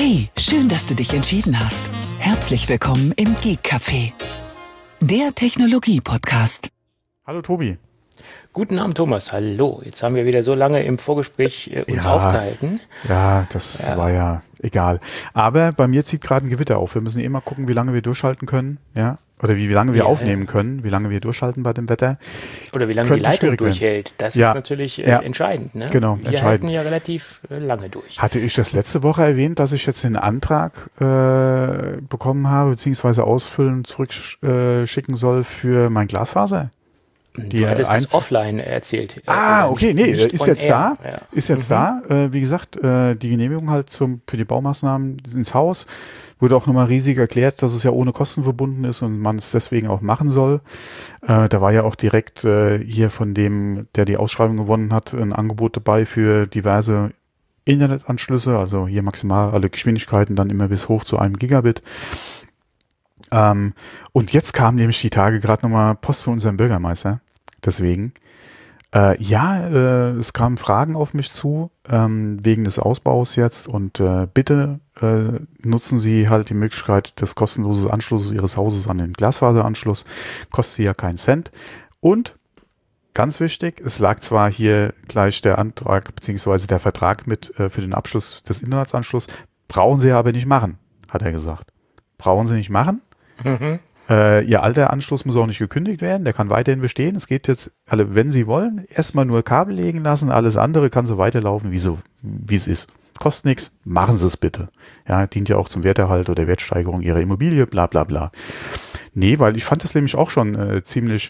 Hey, schön, dass du dich entschieden hast. Herzlich willkommen im Geek Café, der Technologie-Podcast. Hallo Tobi. Guten Abend, Thomas. Hallo. Jetzt haben wir wieder so lange im Vorgespräch uns aufgehalten. Ja, das war ja egal. Aber bei mir zieht gerade ein Gewitter auf. Wir müssen mal gucken, wie lange wir durchhalten können. Ja. Oder wie lange wir aufnehmen können, wie lange wir durchhalten bei dem Wetter. Oder wie lange die Leitung durchhält. Das ist natürlich entscheidend. Ne? Genau, wir halten ja relativ lange durch. Hatte ich das letzte Woche erwähnt, dass ich jetzt den Antrag bekommen habe, beziehungsweise ausfüllen und zurückschicken soll für mein Glasfaser? Du hattest das offline erzählt. Okay, nee, ist jetzt da. Ja. Ist jetzt da. Wie gesagt, die Genehmigung halt für die Baumaßnahmen ins Haus. Wurde auch nochmal riesig erklärt, dass es ja ohne Kosten verbunden ist und man es deswegen auch machen soll. Da war ja auch direkt hier von dem, der die Ausschreibung gewonnen hat, ein Angebot dabei für diverse Internetanschlüsse, also hier maximal alle Geschwindigkeiten dann immer bis hoch zu 1 Gigabit. Und jetzt kam nämlich die Tage gerade nochmal Post von unserem Bürgermeister. Deswegen. Es kamen Fragen auf mich zu, wegen des Ausbaus jetzt und bitte nutzen Sie halt die Möglichkeit des kostenlosen Anschlusses Ihres Hauses an den Glasfaseranschluss. Kostet Sie ja keinen Cent. Und ganz wichtig, es lag zwar hier gleich der Antrag bzw. der Vertrag mit für den Abschluss des Internetanschlusses, brauchen Sie aber nicht machen, hat er gesagt. Brauchen Sie nicht machen. Mhm. Ihr alter Anschluss muss auch nicht gekündigt werden, der kann weiterhin bestehen. Es geht jetzt, wenn Sie wollen, erstmal nur Kabel legen lassen, alles andere kann so weiterlaufen, wie es ist. Kostet nichts, machen Sie es bitte. Ja, dient ja auch zum Werterhalt oder Wertsteigerung Ihrer Immobilie, bla bla bla. Nee, weil ich fand das nämlich auch schon ziemlich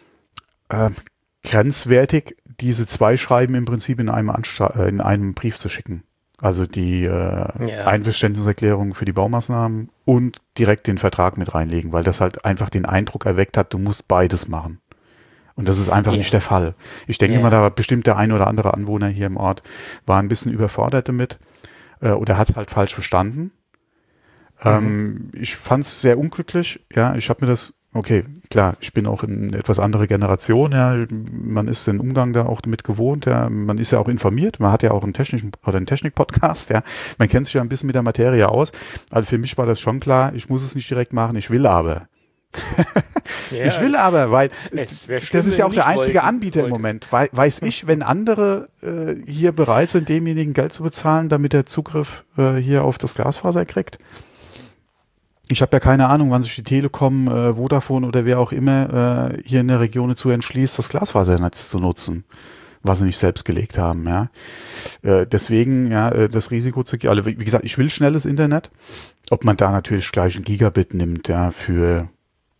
grenzwertig, diese 2 Schreiben im Prinzip in einem Brief zu schicken. Also die Einverständniserklärung für die Baumaßnahmen und direkt den Vertrag mit reinlegen, weil das halt einfach den Eindruck erweckt hat, du musst beides machen. Und das ist einfach nicht der Fall. Ich denke mal, da war bestimmt der ein oder andere Anwohner hier im Ort war ein bisschen überfordert damit oder hat es halt falsch verstanden. Ich fand es sehr unglücklich. Ja, ich habe mir das okay, klar, ich bin auch in etwas andere Generation, ja, man ist den Umgang da auch damit gewohnt, ja, man ist ja auch informiert, man hat ja auch einen Technik-Podcast, ja, man kennt sich ja ein bisschen mit der Materie aus, also für mich war das schon klar, ich muss es nicht direkt machen, ich will aber. Ich will aber, weil das ist ja auch der einzige Anbieter im Moment, weiß ich, wenn andere hier bereit sind, demjenigen Geld zu bezahlen, damit er Zugriff hier auf das Glasfaser kriegt. Ich habe ja keine Ahnung, wann sich die Telekom, Vodafone oder wer auch immer hier in der Region dazu entschließt, das Glasfasernetz zu nutzen, was sie nicht selbst gelegt haben. Ja, deswegen das Risiko zu gehen. Also wie gesagt, ich will schnelles Internet. Ob man da natürlich gleich ein Gigabit nimmt, ja, für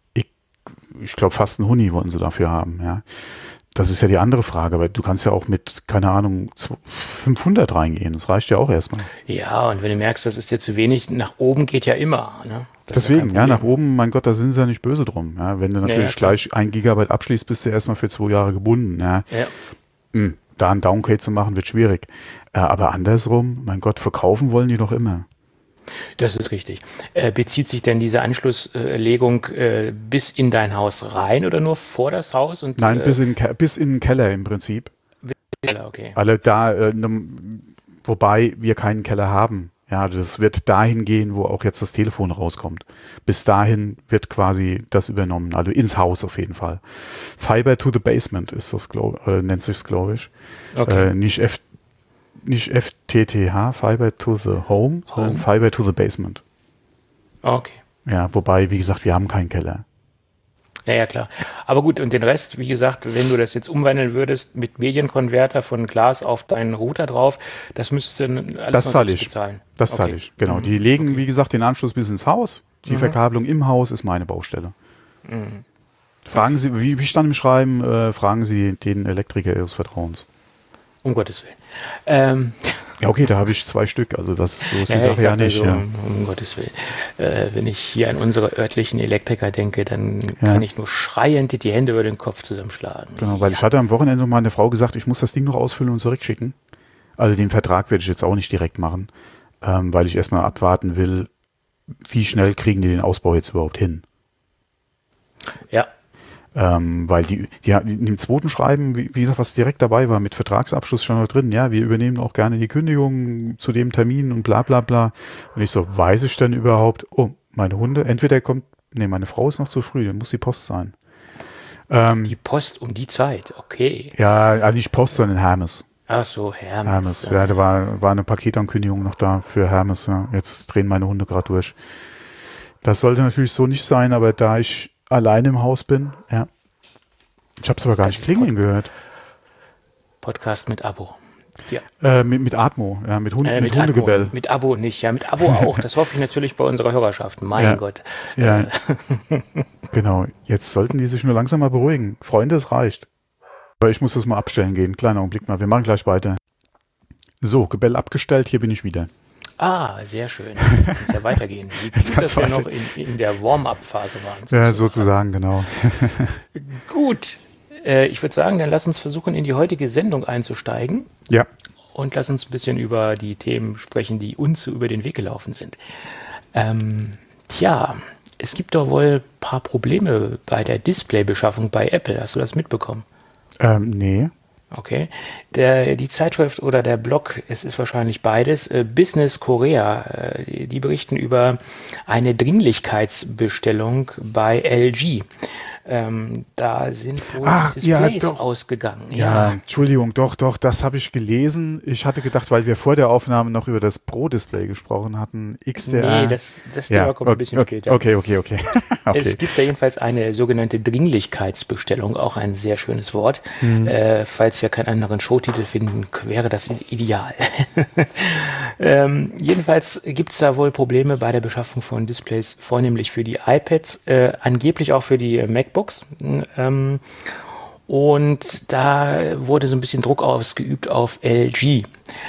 ich glaube fast ein Huni wollen sie dafür haben. Ja, das ist ja die andere Frage. Aber du kannst ja auch mit keine Ahnung 500 reingehen. Das reicht ja auch erstmal. Ja, und wenn du merkst, das ist dir zu wenig, nach oben geht ja immer. Ne? Deswegen, nach oben, mein Gott, da sind sie ja nicht böse drum. Ja, wenn du natürlich gleich 1 Gigabyte abschließt, bist du erstmal für 2 Jahre gebunden. Ja. Da einen Downgrade zu machen, wird schwierig. Aber andersrum, mein Gott, verkaufen wollen die doch immer. Das ist richtig. Bezieht sich denn diese Anschlusslegung bis in dein Haus rein oder nur vor das Haus? Und, nein, bis in den Keller im Prinzip. Okay. Alle da, wobei wir keinen Keller haben. Ja, das wird dahin gehen, wo auch jetzt das Telefon rauskommt. Bis dahin wird quasi das übernommen, also ins Haus auf jeden Fall. Fiber to the Basement ist das, nennt sich's, glaube ich. Okay. Nicht FTTH, Fiber to the Home, sondern Fiber to the Basement. Okay. Ja, wobei, wie gesagt, wir haben keinen Keller. Ja, klar. Aber gut, und den Rest, wie gesagt, wenn du das jetzt umwandeln würdest mit Medienkonverter von Glas auf deinen Router drauf, das müsstest du alles noch selbst bezahlen. Das zahle ich, genau. Die legen, wie gesagt, den Anschluss bis ins Haus. Die Verkabelung im Haus ist meine Baustelle. Fragen Sie, wie stand im Schreiben, fragen Sie den Elektriker Ihres Vertrauens. Um Gottes Willen. Ja, okay, da habe ich 2 Stück, also das ist so ist die Sache ja nicht. Also, um Gottes Willen. Wenn ich hier an unsere örtlichen Elektriker denke, dann kann ich nur schreiend die Hände über den Kopf zusammenschlagen. Genau, weil ich hatte am Wochenende mal eine Frau gesagt, ich muss das Ding noch ausfüllen und zurückschicken. Also den Vertrag werde ich jetzt auch nicht direkt machen, weil ich erstmal abwarten will, wie schnell kriegen die den Ausbau jetzt überhaupt hin. Ja. Weil die in dem zweiten Schreiben, wie gesagt, was direkt dabei war, mit Vertragsabschluss schon noch drin, ja, wir übernehmen auch gerne die Kündigung zu dem Termin und bla bla bla. Und ich so, weiß ich denn überhaupt, meine Hunde, meine Frau ist noch zu früh, dann muss die Post sein. Die Post um die Zeit, okay. Ja, also nicht Post, sondern Hermes. Ach so, Hermes. Hermes, ja, da war eine Paketankündigung noch da für Hermes, ja. Jetzt drehen meine Hunde gerade durch. Das sollte natürlich so nicht sein, aber da ich alleine im Haus bin, ja. Ich habe es aber gar nicht klingeln gehört. Podcast mit Abo. Ja. Mit Atmo, ja, mit Hundegebell. Atmo, mit Abo nicht, ja, mit Abo auch. Das hoffe ich natürlich bei unserer Hörerschaft. Mein Gott. Ja, genau. Jetzt sollten die sich nur langsam mal beruhigen. Freunde, es reicht. Aber ich muss das mal abstellen gehen. Kleiner Augenblick mal. Wir machen gleich weiter. So, Gebell abgestellt. Hier bin ich wieder. Ah, sehr schön. Jetzt kann es ja weitergehen. Wie gut, dass wir noch in der Warm-up-Phase waren. Ja, sozusagen, genau. Gut. Ich würde sagen, dann lass uns versuchen, in die heutige Sendung einzusteigen. Ja. Und lass uns ein bisschen über die Themen sprechen, die uns so über den Weg gelaufen sind. Es gibt doch wohl ein paar Probleme bei der Displaybeschaffung bei Apple. Hast du das mitbekommen? Nee. Okay. Die Zeitschrift oder der Blog, es ist wahrscheinlich beides, Business Korea, die berichten über eine Dringlichkeitsbestellung bei LG. Da sind wohl Displays ausgegangen. Ja, Entschuldigung, doch, das habe ich gelesen. Ich hatte gedacht, weil wir vor der Aufnahme noch über das Pro-Display gesprochen hatten, XDR. Nee, das Thema kommt ein bisschen später. Okay. Es gibt da jedenfalls eine sogenannte Dringlichkeitsbestellung, auch ein sehr schönes Wort. Falls wir keinen anderen Showtitel finden, wäre das ideal. Jedenfalls gibt es da wohl Probleme bei der Beschaffung von Displays, vornehmlich für die iPads, angeblich auch für die MacBooks. Und da wurde so ein bisschen Druck ausgeübt auf LG.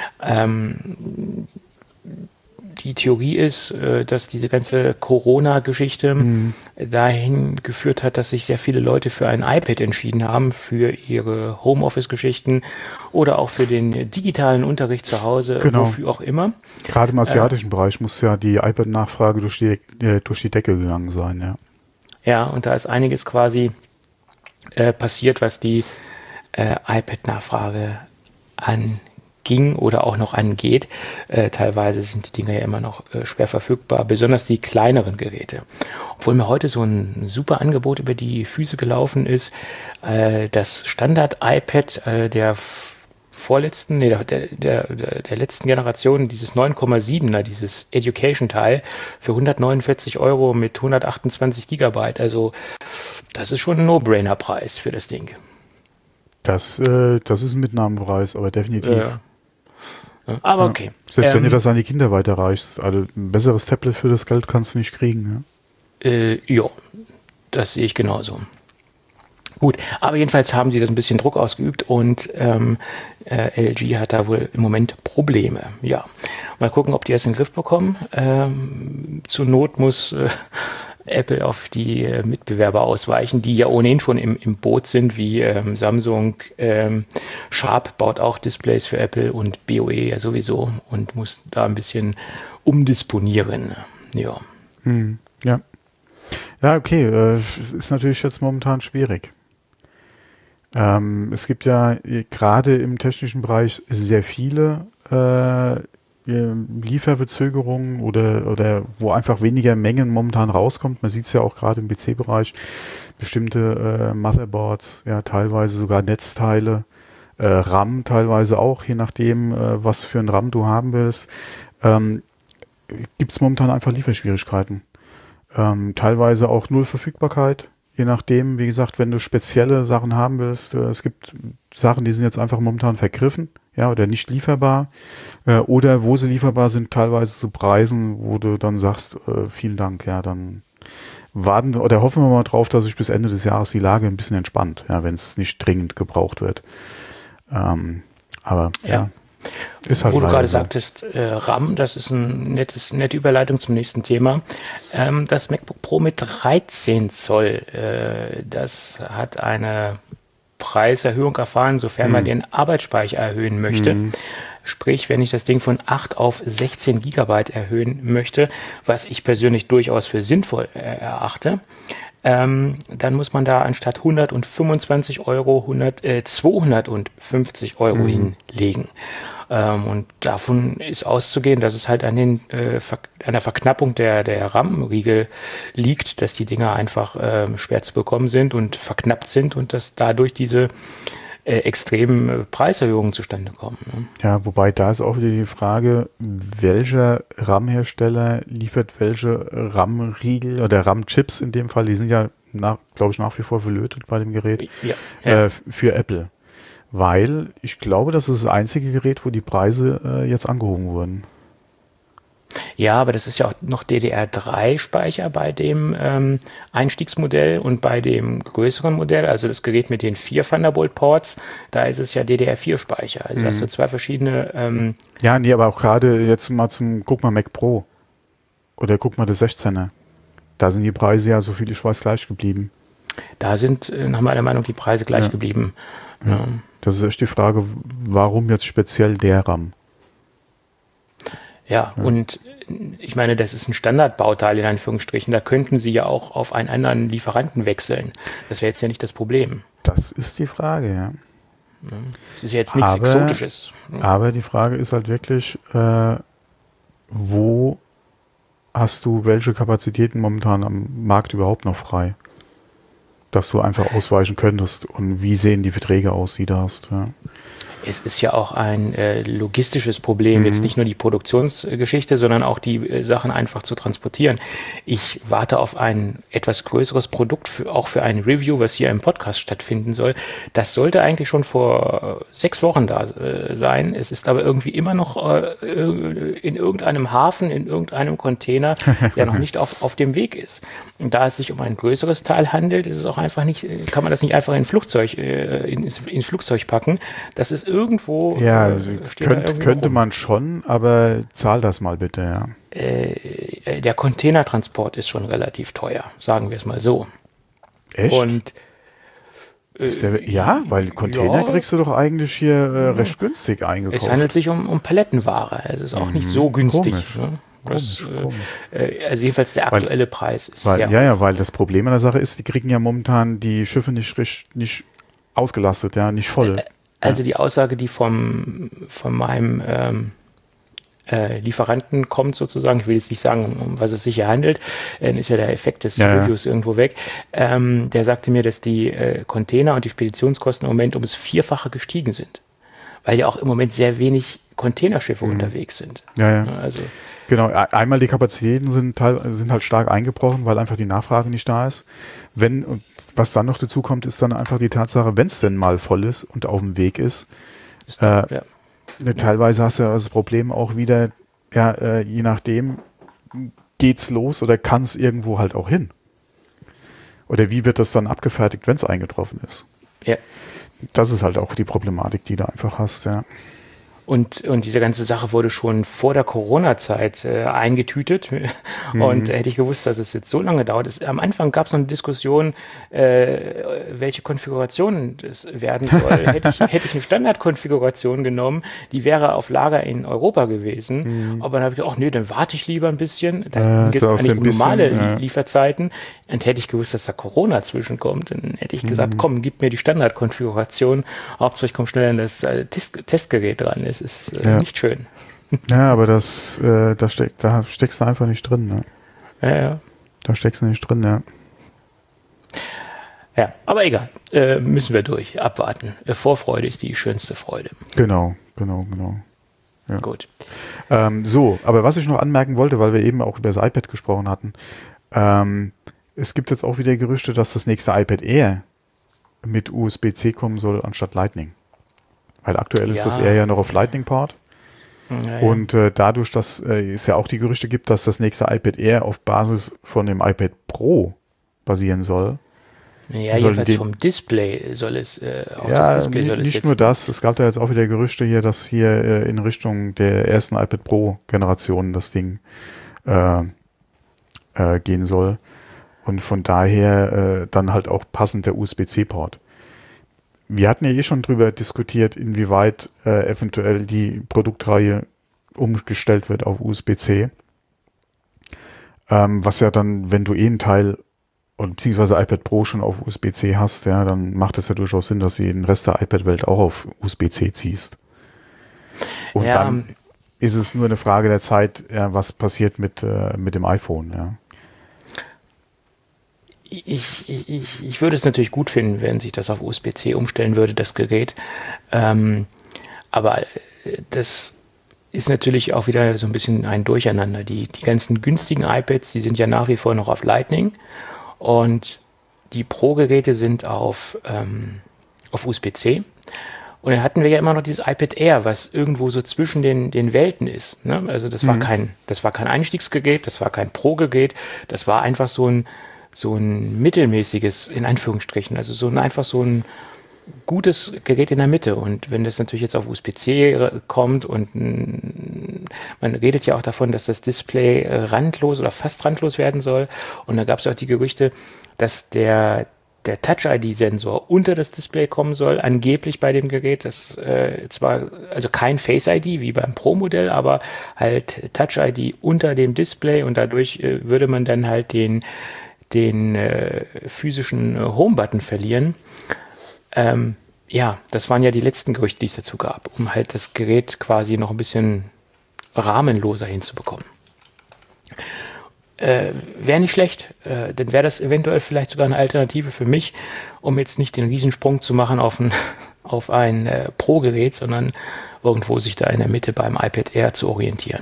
Die Theorie ist, dass diese ganze Corona-Geschichte dahin geführt hat, dass sich sehr viele Leute für ein iPad entschieden haben, für ihre Homeoffice-Geschichten oder auch für den digitalen Unterricht zu Hause, wofür auch immer. Gerade im asiatischen Bereich muss ja die iPad-Nachfrage durch die Decke gegangen sein, ja. Ja, und da ist einiges quasi passiert, was die iPad-Nachfrage anging oder auch noch angeht. Teilweise sind die Dinger ja immer noch schwer verfügbar, besonders die kleineren Geräte. Obwohl mir heute so ein super Angebot über die Füße gelaufen ist, das Standard-iPad der letzten Generation, dieses 9,7er, dieses Education-Teil für 149 € mit 128 Gigabyte. Also das ist schon ein No-Brainer-Preis für das Ding. Das ist ein Mitnahmepreis, aber definitiv. Ja. Aber okay. Selbst wenn du das an die Kinder weiterreichst, also ein besseres Tablet für das Geld kannst du nicht kriegen. Ja, das sehe ich genauso. Gut, aber jedenfalls haben sie das ein bisschen Druck ausgeübt und LG hat da wohl im Moment Probleme. Ja, mal gucken, ob die das in den Griff bekommen. Zur Not muss Apple auf die Mitbewerber ausweichen, die ja ohnehin schon im Boot sind, wie Samsung. Sharp baut auch Displays für Apple und BOE ja sowieso und muss da ein bisschen umdisponieren. Ja. Ja. Ja, okay. Ist natürlich jetzt momentan schwierig. Es gibt ja gerade im technischen Bereich sehr viele Lieferverzögerungen oder wo einfach weniger Mengen momentan rauskommt. Man sieht es ja auch gerade im PC-Bereich. Bestimmte Motherboards, ja teilweise sogar Netzteile, RAM teilweise auch, je nachdem, was für ein RAM du haben willst. Gibt es momentan einfach Lieferschwierigkeiten. Teilweise auch null Verfügbarkeit. Je nachdem, wie gesagt, wenn du spezielle Sachen haben willst, es gibt Sachen, die sind jetzt einfach momentan vergriffen, ja, oder nicht lieferbar, oder wo sie lieferbar sind, teilweise zu Preisen, wo du dann sagst, vielen Dank, ja, dann warten oder hoffen wir mal drauf, dass sich bis Ende des Jahres die Lage ein bisschen entspannt, ja, wenn es nicht dringend gebraucht wird. Aber ja. Ist halt wo du gerade sagtest, RAM, das ist nette Überleitung zum nächsten Thema. Das MacBook Pro mit 13 Zoll, das hat eine Preiserhöhung erfahren, sofern man den Arbeitsspeicher erhöhen möchte. Sprich, wenn ich das Ding von 8 auf 16 Gigabyte erhöhen möchte, was ich persönlich durchaus für sinnvoll erachte, dann muss man da anstatt 125 Euro 250 Euro hinlegen. Und davon ist auszugehen, dass es halt an der Verknappung der RAM-Riegel liegt, dass die Dinger einfach schwer zu bekommen sind und verknappt sind und dass dadurch diese extremen Preiserhöhungen zustande kommen. Ne? Ja, wobei da ist auch wieder die Frage, welcher RAM-Hersteller liefert welche RAM-Riegel oder RAM-Chips in dem Fall, die sind ja, glaube ich, nach wie vor verlötet bei dem Gerät, für Apple. Weil ich glaube, das ist das einzige Gerät, wo die Preise jetzt angehoben wurden. Ja, aber das ist ja auch noch DDR3-Speicher bei dem Einstiegsmodell und bei dem größeren Modell, also das Gerät mit den 4 Thunderbolt-Ports, da ist es ja DDR4-Speicher. Also das sind 2 verschiedene... ja, nee, aber auch gerade jetzt mal guck mal Mac Pro oder guck mal das 16er. Da sind die Preise ja, so viel ich weiß, gleich geblieben. Da sind nach meiner Meinung die Preise gleich geblieben. Ja. Das ist echt die Frage, warum jetzt speziell der RAM? Ja, und ich meine, das ist ein Standardbauteil in Anführungsstrichen. Da könnten Sie ja auch auf einen anderen Lieferanten wechseln. Das wäre jetzt ja nicht das Problem. Das ist die Frage, ja. Es ist ja jetzt nichts Exotisches. Aber die Frage ist halt wirklich, wo hast du welche Kapazitäten momentan am Markt überhaupt noch frei? Dass du einfach ausweichen könntest und wie sehen die Verträge aus, die du hast, ja. Es ist ja auch ein logistisches Problem, jetzt nicht nur die Produktionsgeschichte, sondern auch die Sachen einfach zu transportieren. Ich warte auf ein etwas größeres Produkt, auch für ein Review, was hier im Podcast stattfinden soll. Das sollte eigentlich schon vor 6 Wochen da sein. Es ist aber irgendwie immer noch in irgendeinem Hafen, in irgendeinem Container, der noch nicht auf dem Weg ist. Und da es sich um ein größeres Teil handelt, ist es auch einfach nicht, kann man das nicht einfach ins Flugzeug packen. Das ist irgendwo. Ja, könnte man schon, aber zahl das mal bitte, ja. Der Containertransport ist schon relativ teuer, sagen wir es mal so. Echt? Und weil Container kriegst du doch eigentlich hier recht günstig eingekauft. Es handelt sich um Palettenware. Es ist auch nicht so günstig. Komisch. Ne? Komisch. Also jedenfalls der aktuelle Preis ist weil das Problem an der Sache ist, die kriegen ja momentan die Schiffe nicht ausgelastet, ja, nicht voll. Also die Aussage, die von meinem Lieferanten kommt sozusagen, ich will jetzt nicht sagen, um was es sich hier handelt, ist ja der Effekt des Reviews irgendwo weg, der sagte mir, dass die Container und die Speditionskosten im Moment um das 4-fache gestiegen sind, weil ja auch im Moment sehr wenig Containerschiffe unterwegs sind. Ja. Also genau, einmal die Kapazitäten sind halt stark eingebrochen, weil einfach die Nachfrage nicht da ist. Was dann noch dazu kommt, ist dann einfach die Tatsache, wenn es denn mal voll ist und auf dem Weg ist, teilweise hast du ja das Problem auch wieder, je nachdem, geht's los oder kann es irgendwo halt auch hin? Oder wie wird das dann abgefertigt, wenn es eingetroffen ist? Ja. Das ist halt auch die Problematik, die du einfach hast, ja. Und diese ganze Sache wurde schon vor der Corona-Zeit eingetütet. Und hätte ich gewusst, dass es jetzt so lange dauert. Am Anfang gab es noch eine Diskussion, welche Konfiguration es werden soll. Hätte ich eine Standardkonfiguration genommen, die wäre auf Lager in Europa gewesen. Aber dann habe ich gedacht, nee, dann warte ich lieber ein bisschen. Dann geht es eigentlich um normale Lieferzeiten. Und hätte ich gewusst, dass da Corona zwischenkommt, dann hätte ich gesagt, komm, gib mir die Standardkonfiguration. Hauptsache ich komme schnell an das Testgerät dran. Es ist nicht schön. Ja, aber da steckst du einfach nicht drin. Ne? Ja. Da steckst du nicht drin, ja. Ja, aber egal. Müssen wir durch. Abwarten. Vorfreude ist die schönste Freude. Genau. Ja. Gut. Aber was ich noch anmerken wollte, weil wir eben auch über das iPad gesprochen hatten, es gibt jetzt auch wieder Gerüchte, dass das nächste iPad Air mit USB-C kommen soll anstatt Lightning. Weil aktuell ist das Air ja noch auf Lightning-Port. Ja. Und dadurch, dass es ja auch die Gerüchte gibt, dass das nächste iPad Air auf Basis von dem iPad Pro basieren soll. Ja, jedenfalls vom Display soll es das Display soll es nicht nur das. Es gab da jetzt auch wieder Gerüchte hier, dass hier in Richtung der ersten iPad Pro-Generation das Ding gehen soll. Und von daher dann halt auch passend der USB-C-Port. Wir hatten ja schon drüber diskutiert, inwieweit eventuell die Produktreihe umgestellt wird auf USB-C. Was ja dann, wenn du einen Teil und beziehungsweise iPad Pro schon auf USB-C hast, ja, dann macht es ja durchaus Sinn, dass du den Rest der iPad-Welt auch auf USB-C ziehst. Und dann ist es nur eine Frage der Zeit, ja, was passiert mit dem iPhone, ja. Ich würde es natürlich gut finden, wenn sich das auf USB-C umstellen würde, das Gerät. Aber das ist natürlich auch wieder so ein bisschen ein Durcheinander. Die ganzen günstigen iPads, die sind ja nach wie vor noch auf Lightning und die Pro-Geräte sind auf USB-C. Und dann hatten wir ja immer noch dieses iPad Air, was irgendwo so zwischen den Welten ist. Ne? Also das war kein Einstiegsgerät, das war kein Pro-Gerät, das war einfach so ein mittelmäßiges, in Anführungsstrichen, also einfach so ein gutes Gerät in der Mitte. Und wenn das natürlich jetzt auf USB-C kommt und man redet ja auch davon, dass das Display randlos oder fast randlos werden soll. Und da gab es auch die Gerüchte, dass der Touch-ID-Sensor unter das Display kommen soll, angeblich bei dem Gerät. Das zwar also kein Face-ID wie beim Pro-Modell, aber halt Touch-ID unter dem Display und dadurch würde man dann halt den physischen Home-Button verlieren. Das waren ja die letzten Gerüchte, die es dazu gab, um halt das Gerät quasi noch ein bisschen rahmenloser hinzubekommen. Wäre nicht schlecht, dann wäre das eventuell vielleicht sogar eine Alternative für mich, um jetzt nicht den Riesensprung zu machen auf ein Pro-Gerät, sondern irgendwo sich da in der Mitte beim iPad Air zu orientieren.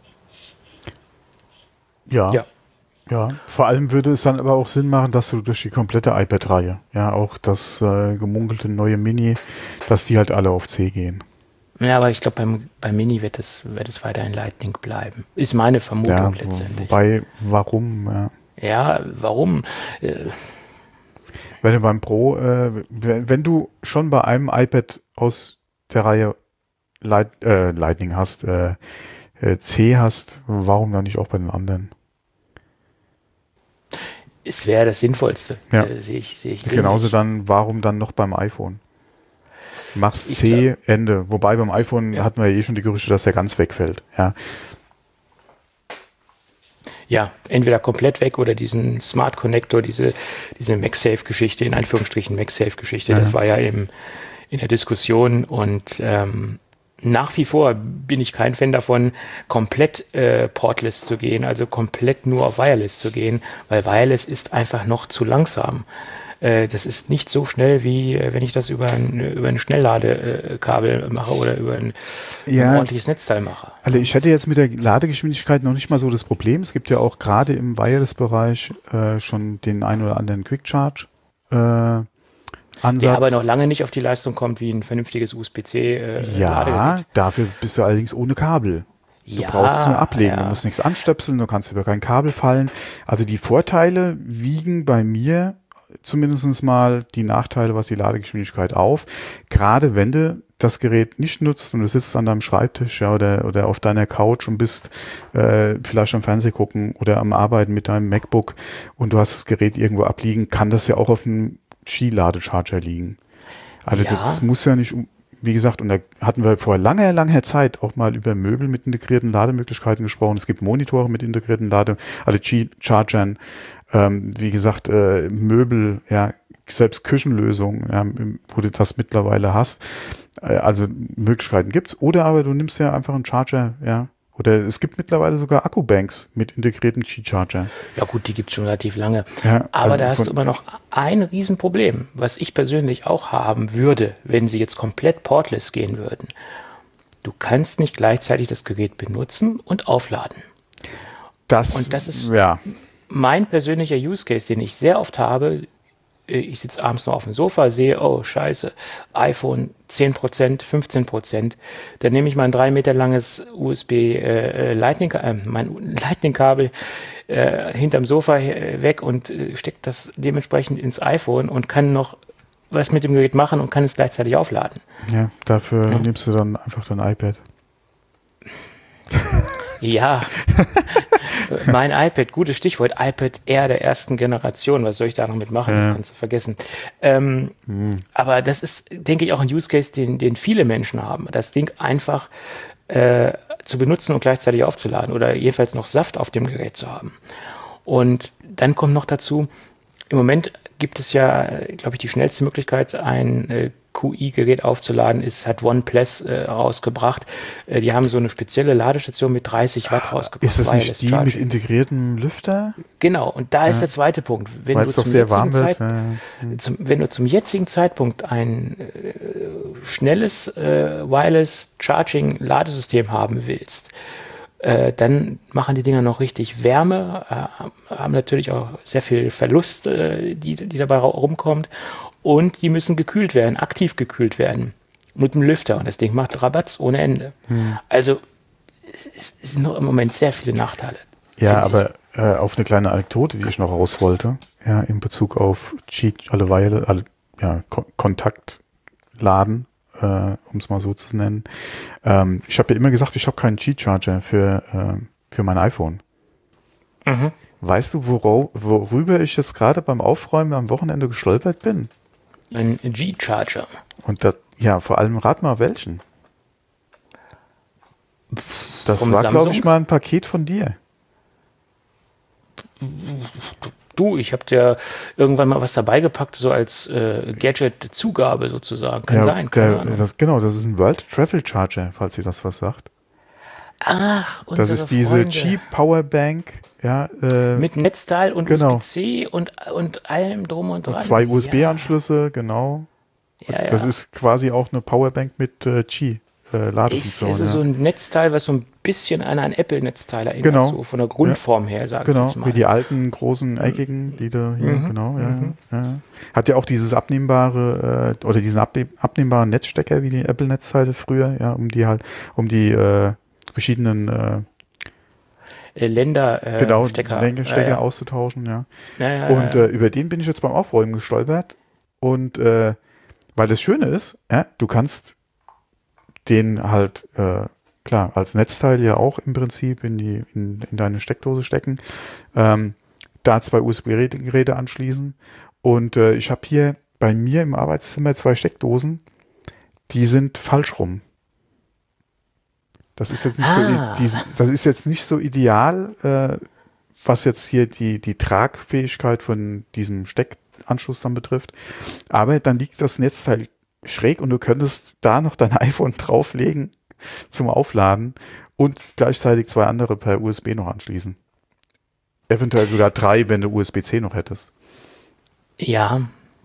Ja, vor allem würde es dann aber auch Sinn machen, dass du durch die komplette iPad-Reihe, ja, auch das gemunkelte neue Mini, dass die halt alle auf C gehen. Ja, aber ich glaube, beim Mini wird es weiter in Lightning bleiben. Ist meine Vermutung letztendlich. Wobei, warum? Ja, warum? Wenn du beim Pro, wenn du schon bei einem iPad aus der Reihe Lightning hast, C hast, warum dann nicht auch bei den anderen? Es wäre das Sinnvollste, sehe ich. Genauso dann, warum dann noch beim iPhone? Mach's C, Ende. Wobei beim iPhone hatten wir ja schon die Gerüchte, dass der ganz wegfällt. Ja, entweder komplett weg oder diesen Smart Connector, diese MagSafe-Geschichte, in Anführungsstrichen MagSafe-Geschichte, das war ja eben in der Diskussion und nach wie vor bin ich kein Fan davon, komplett portless zu gehen, also komplett nur auf Wireless zu gehen, weil Wireless ist einfach noch zu langsam. Das ist nicht so schnell, wie wenn ich das über ein Schnellladekabel mache oder über ein ordentliches Netzteil mache. Also ich hätte jetzt mit der Ladegeschwindigkeit noch nicht mal so das Problem. Es gibt ja auch gerade im Wireless-Bereich schon den ein oder anderen Quick-Charge Ansatz. Der aber noch lange nicht auf die Leistung kommt wie ein vernünftiges USB-C Ladegerät. Dafür bist du allerdings ohne Kabel. Du brauchst es nur ablegen, du musst nichts anstöpseln, du kannst über kein Kabel fallen. Also die Vorteile wiegen bei mir zumindest mal die Nachteile, was die Ladegeschwindigkeit auf. Gerade wenn du das Gerät nicht nutzt und du sitzt an deinem Schreibtisch oder auf deiner Couch und bist vielleicht am Fernsehen gucken oder am Arbeiten mit deinem MacBook und du hast das Gerät irgendwo abliegen, kann das ja auch auf einem Qi-Ladecharger liegen. Also das muss ja nicht, wie gesagt, und da hatten wir vor langer Zeit auch mal über Möbel mit integrierten Lademöglichkeiten gesprochen. Es gibt Monitore mit integrierten also Qi-Chargern, wie gesagt, Möbel, selbst Küchenlösungen, wo du das mittlerweile hast. Also Möglichkeiten gibt's. Oder aber du nimmst ja einfach einen Charger, Oder es gibt mittlerweile sogar Akkubanks mit integrierten Qi-Charger. Ja gut, die gibt's schon relativ lange. Ja, aber also da hast du immer noch ein Riesenproblem, was ich persönlich auch haben würde, wenn sie jetzt komplett portless gehen würden. Du kannst nicht gleichzeitig das Gerät benutzen und aufladen. Und das ist mein persönlicher Use Case, den ich sehr oft habe. Ich sitze abends noch auf dem Sofa, sehe, oh scheiße, iPhone 10%, 15%. Dann nehme ich mein 3 Meter langes mein Lightning-Kabel hinterm Sofa weg und stecke das dementsprechend ins iPhone und kann noch was mit dem Gerät machen und kann es gleichzeitig aufladen. Ja, dafür nimmst du dann einfach dein iPad. Ja, mein iPad, gutes Stichwort, iPad Air der ersten Generation, was soll ich da noch mitmachen, das kannst du vergessen. Aber das ist, denke ich, auch ein Use Case, den viele Menschen haben, das Ding einfach zu benutzen und gleichzeitig aufzuladen oder jedenfalls noch Saft auf dem Gerät zu haben. Und dann kommt noch dazu, Im Moment gibt es ja, glaube ich, die schnellste Möglichkeit, ein QI-Gerät aufzuladen, hat OnePlus rausgebracht. Die haben so eine spezielle Ladestation mit 30 Watt rausgebracht. Ist das nicht die mit integriertem Lüfter? Genau, und da ist der zweite Punkt. Wenn du zum jetzigen Zeitpunkt ein schnelles Wireless Charging Ladesystem haben willst, dann machen die Dinger noch richtig Wärme, haben natürlich auch sehr viel Verlust, die dabei rumkommt, und die müssen gekühlt werden, aktiv gekühlt werden mit dem Lüfter, und das Ding macht Rabatz ohne Ende. Also es sind noch im Moment sehr viele Nachteile. Ja, aber auf eine kleine Anekdote, die ich noch raus wollte, ja, in Bezug auf Kontaktladen, um es mal so zu nennen. Ich habe ja immer gesagt, ich habe keinen Qi-Charger für mein iPhone. Mhm. Weißt du, worüber ich jetzt gerade beim Aufräumen am Wochenende gestolpert bin? Ein Qi-Charger. Und das, ja, vor allem rat mal welchen. Das war, glaube ich, mal ein Paket von dir. Du, ich habe dir irgendwann mal was dabei gepackt, so als Gadget-Zugabe sozusagen. Kann sein. Das ist ein World Travel Charger, falls ihr das was sagt. Ach, das ist diese Qi Powerbank, ja. Mit Netzteil und USB-C und allem drum und dran. Und 2 USB-Anschlüsse, genau. Ja, das ist quasi auch eine Powerbank mit Qi. Ladefunktion. Es ist so ein Netzteil, was so ein bisschen an ein Apple-Netzteil erinnert, so von der Grundform her, sag ich jetzt mal. Wie die alten, großen, eckigen, die da hier, ja. Hat ja auch dieses abnehmbare, oder diesen abnehmbaren Netzstecker, wie die Apple-Netzteile früher, ja, um die verschiedenen Länderstecker auszutauschen, ja. Und über den bin ich jetzt beim Aufräumen gestolpert, und weil das Schöne ist, ja, du kannst den halt, klar, als Netzteil ja auch im Prinzip in deine Steckdose stecken, da 2 USB-Geräte anschließen, und ich habe hier bei mir im Arbeitszimmer 2 Steckdosen, die sind falsch rum. Das ist jetzt nicht so ideal, was jetzt hier die Tragfähigkeit von diesem Steckanschluss dann betrifft, aber dann liegt das Netzteil schräg und du könntest da noch dein iPhone drauflegen zum Aufladen und gleichzeitig 2 andere per USB noch anschließen. Eventuell sogar 3, wenn du USB-C noch hättest. Ja,